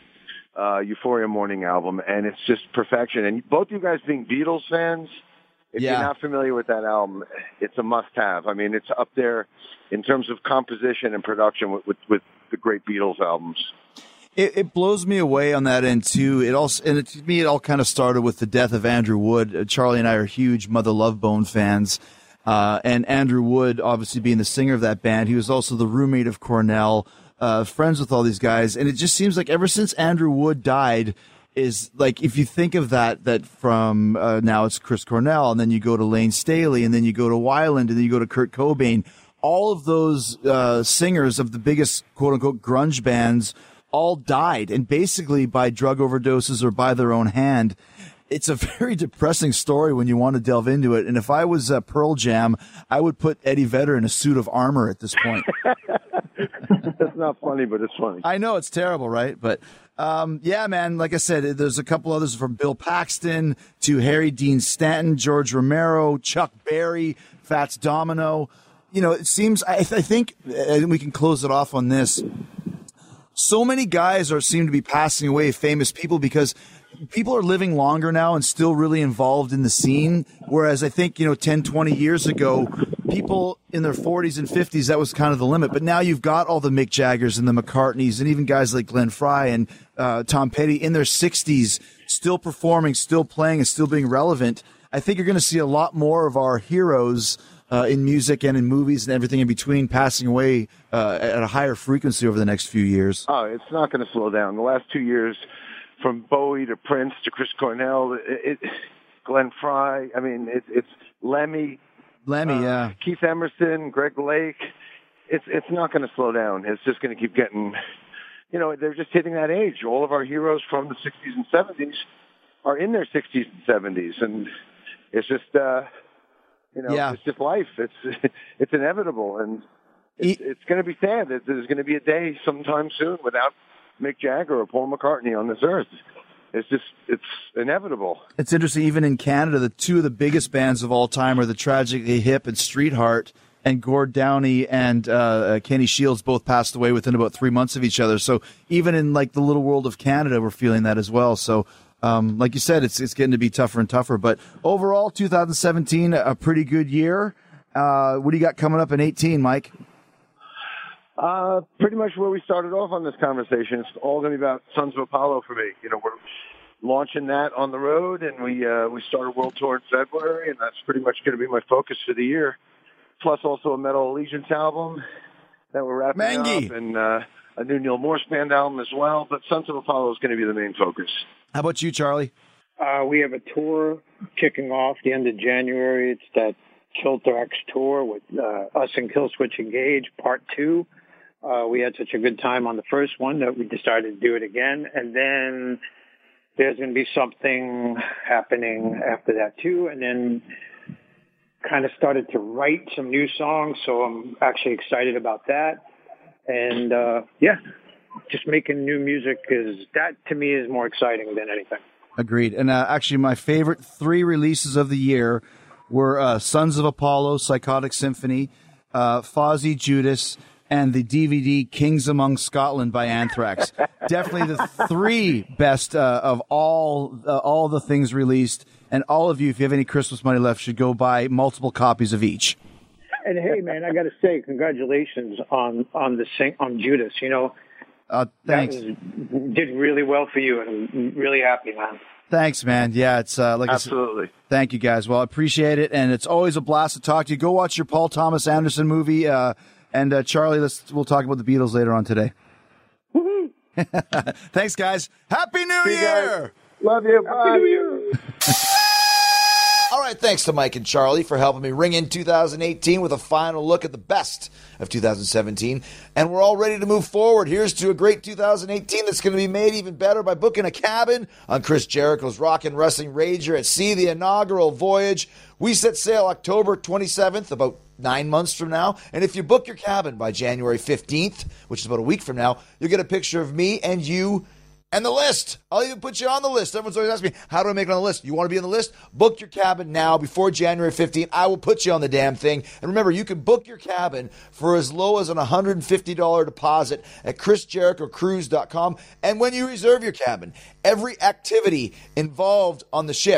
[SPEAKER 7] Euphoria Morning album, and it's just perfection. And both you guys being Beatles fans, If you're not familiar with that album, it's a must-have. I mean, it's up there in terms of composition and production with the great Beatles albums.
[SPEAKER 9] It blows me away on that end too. To me, it all kind of started with the death of Andrew Wood. Charlie and I are huge Mother Love Bone fans, and Andrew Wood, obviously being the singer of that band, he was also the roommate of Cornell, friends with all these guys. And it just seems like ever since Andrew Wood died, is like if you think of that from now it's Chris Cornell, and then you go to Lane Staley, and then you go to Weiland, and then you go to Kurt Cobain. All of those singers of the biggest quote unquote grunge bands all died, and basically by drug overdoses or by their own hand. It's a very depressing story when you want to delve into it. And if I was Pearl Jam, I would put Eddie Vedder in a suit of armor at this point.
[SPEAKER 7] That's not funny, but it's funny.
[SPEAKER 9] I know it's terrible, right? But yeah, man, like I said, there's a couple others from Bill Paxton to Harry Dean Stanton, George Romero, Chuck Berry, Fats Domino. You know, it seems, I think, and we can close it off on this. So many guys seem to be passing away, famous people, because people are living longer now and still really involved in the scene. Whereas I think, 10, 20 years ago, people in their 40s and 50s, that was kind of the limit. But now you've got all the Mick Jaggers and the McCartneys and even guys like Glenn Frey and Tom Petty in their 60s, still performing, still playing, and still being relevant. I think you're going to see a lot more of our heroes in music and in movies and everything in between passing away at a higher frequency over the next few years.
[SPEAKER 7] Oh, it's not going to slow down. The last 2 years, from Bowie to Prince to Chris Cornell, Glenn Frey, I mean, it's Lemmy,
[SPEAKER 9] yeah,
[SPEAKER 7] Keith Emerson, Greg Lake. It's not going to slow down. It's just going to keep getting, they're just hitting that age. All of our heroes from the 60s and 70s are in their 60s and 70s, and it's just... It's just life. It's inevitable, and it's going to be sad that there's going to be a day sometime soon without Mick Jagger or Paul McCartney on this earth. It's inevitable.
[SPEAKER 9] It's interesting. Even in Canada, the two of the biggest bands of all time are the Tragically Hip and Streetheart, and Gord Downie and Kenny Shields both passed away within about 3 months of each other. So even in like the little world of Canada, we're feeling that as well. So. Like you said, it's getting to be tougher and tougher. But overall, 2017, a pretty good year. What do you got coming up in 18, Mike?
[SPEAKER 7] Pretty much where we started off on this conversation. It's all going to be about Sons of Apollo for me. We're launching that on the road, and we start a world tour in February, and that's pretty much going to be my focus for the year. Plus also a Metal Allegiance album that we're wrapping up, and a new Neil Morse Band album as well. But Sons of Apollo is going to be the main focus.
[SPEAKER 9] How about you, Charlie?
[SPEAKER 8] We have a tour kicking off the end of January. It's that Kilter X tour with us and Killswitch Engage, Part 2. We had such a good time on the first one that we decided to do it again. And then there's going to be something happening after that, too. And then kind of started to write some new songs, so I'm actually excited about that. And, just making new music that to me is more exciting than anything.
[SPEAKER 9] Agreed. And actually, my favorite 3 releases of the year were Sons of Apollo, Psychotic Symphony, Fozzy Judas, and the DVD Kings Among Scotland by Anthrax. Definitely the 3 best of all the things released. And all of you, if you have any Christmas money left, should go buy multiple copies of each.
[SPEAKER 8] And hey, man, I got to say, congratulations on Judas.
[SPEAKER 9] Thanks.
[SPEAKER 8] Did really well for you, and I'm really happy, man.
[SPEAKER 9] Thanks, man. Yeah, it's like
[SPEAKER 7] absolutely.
[SPEAKER 9] Thank you, guys. Well, I appreciate it, and it's always a blast to talk to you. Go watch your Paul Thomas Anderson movie, and Charlie, we'll talk about the Beatles later on today.
[SPEAKER 8] Woohoo!
[SPEAKER 9] Thanks, guys. Happy New Year!
[SPEAKER 7] Guys. Love you. Bye.
[SPEAKER 8] Happy New Year!
[SPEAKER 5] All right, thanks to Mike and Charlie for helping me ring in 2018 with a final look at the best of 2017. And we're all ready to move forward. Here's to a great 2018 that's going to be made even better by booking a cabin on Chris Jericho's Rockin' Wrestling Rager at Sea, the inaugural voyage. We set sail October 27th, about 9 months from now. And if you book your cabin by January 15th, which is about a week from now, you'll get a picture of me and you and the list. I'll even put you on the list. Everyone's always asking me, how do I make it on the list? You want to be on the list? Book your cabin now before January 15th. I will put you on the damn thing. And remember, you can book your cabin for as low as an $150 deposit at ChrisJerichoCruise.com. And when you reserve your cabin, every activity involved on the ship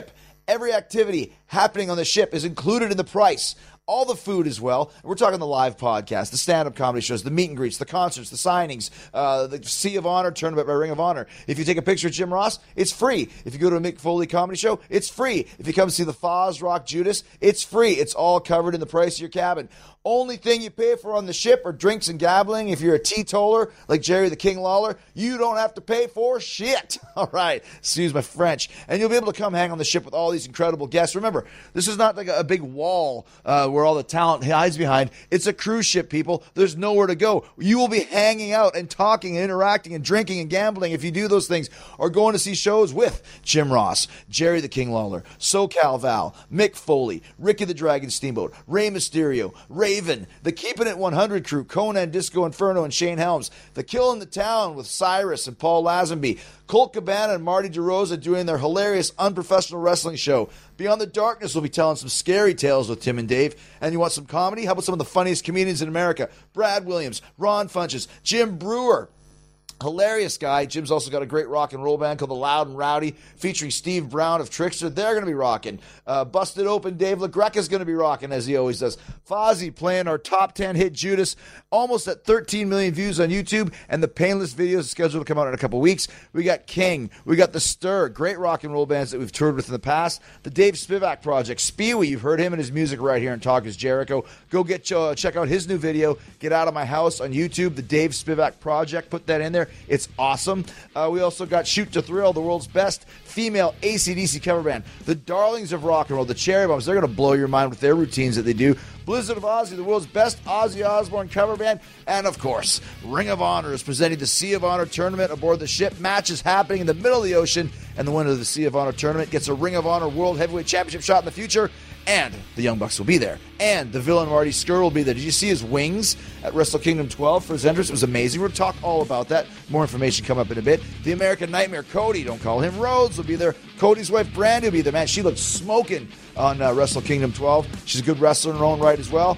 [SPEAKER 5] Every activity happening on the ship is included in the price. All the food as well. We're talking the live podcast, the stand-up comedy shows, the meet and greets, the concerts, the signings, the Sea of Honor tournament by Ring of Honor. If you take a picture of Jim Ross, it's free. If you go to a Mick Foley comedy show, it's free. If you come see the Foz Rock Judas, it's free. It's all covered in the price of your cabin. Only thing you pay for on the ship are drinks and gambling. If you're a teetotaler like Jerry the King Lawler, you don't have to pay for shit. All right, excuse my French. And you'll be able to come hang on the ship with all these incredible guests. Remember, this is not like a big wall where all the talent hides behind. It's a cruise ship, people. There's nowhere to go. You will be hanging out and talking and interacting and drinking and gambling if you do those things, or going to see shows with Jim Ross, Jerry the King Lawler, SoCal Val, Mick Foley, Ricky the Dragon Steamboat, Rey Mysterio, Raven, the Keeping It 100 crew, Conan Disco Inferno and Shane Helms, the Killing the Town with Cyrus and Paul Lazenby, Colt Cabana and Marty DeRosa doing their hilarious unprofessional wrestling show. Beyond the Darkness will be telling some scary tales with Tim and Dave. And you want some comedy? How about some of the funniest comedians in America? Brad Williams, Ron Funches, Jim Brewer. Hilarious guy. Jim's also got a great rock and roll band called The Loud and Rowdy, featuring Steve Brown of Trickster. They're going to be rocking. Busted Open Dave LaGreca's going to be rocking, as he always does. Fozzy playing our top 10 hit Judas, almost at 13 million views on YouTube, and the Painless video is scheduled to come out in a couple weeks. We got King. We got The Stir, great rock and roll bands that we've toured with in the past. The Dave Spivak Project. Spewy, you've heard him and his music right here in Talk is Jericho. Go check out his new video, Get Out of My House, on YouTube. The Dave Spivak Project. Put that in there. It's awesome. We also got Shoot to Thrill, the world's best female AC/DC cover band. The darlings of rock and roll, the Cherry Bombs. They're going to blow your mind with their routines that they do. Blizzard of Ozzy, the world's best Ozzy Osbourne cover band. And, of course, Ring of Honor is presenting the Sea of Honor tournament aboard the ship. Matches happening in the middle of the ocean, and the winner of the Sea of Honor tournament gets a Ring of Honor World Heavyweight Championship shot in the future. And the Young Bucks will be there. And the villain Marty Scurll will be there. Did you see his wings at Wrestle Kingdom 12 for his entrance? It was amazing. We'll talk all about that. More information come up in a bit. The American Nightmare, Cody, don't call him Rhodes, will be there. Cody's wife, Brandy, will be there. Man, she looks smoking on Wrestle Kingdom 12. She's a good wrestler in her own right as well.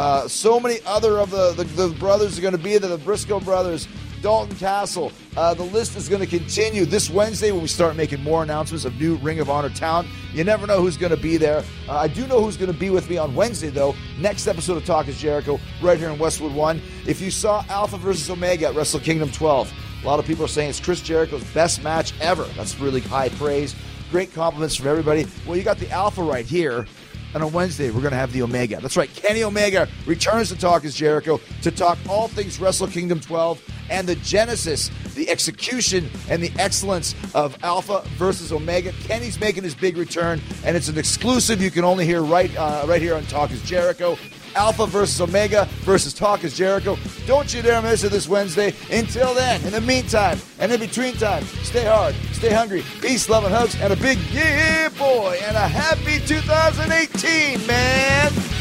[SPEAKER 5] So many other of the brothers are going to be there. The Briscoe brothers, Dalton Castle. The list is going to continue this Wednesday when we start making more announcements of new Ring of Honor talent. You never know who's going to be there. I do know who's going to be with me on Wednesday, though. Next episode of Talk is Jericho, right here in Westwood 1. If you saw Alpha versus Omega at Wrestle Kingdom 12, a lot of people are saying it's Chris Jericho's best match ever. That's really high praise. Great compliments from everybody. Well, you got the Alpha right here. And on Wednesday, we're going to have the Omega. That's right, Kenny Omega returns to Talk is Jericho to talk all things Wrestle Kingdom 12 and the genesis, the execution, and the excellence of Alpha versus Omega. Kenny's making his big return, and it's an exclusive you can only hear right here on Talk is Jericho. Alpha versus Omega versus Talk is Jericho. Don't you dare miss it this Wednesday. Until then, in the meantime, and in between time, stay hard, stay hungry, peace, love, and hugs, and a big yeah, boy, and a happy 2018, man.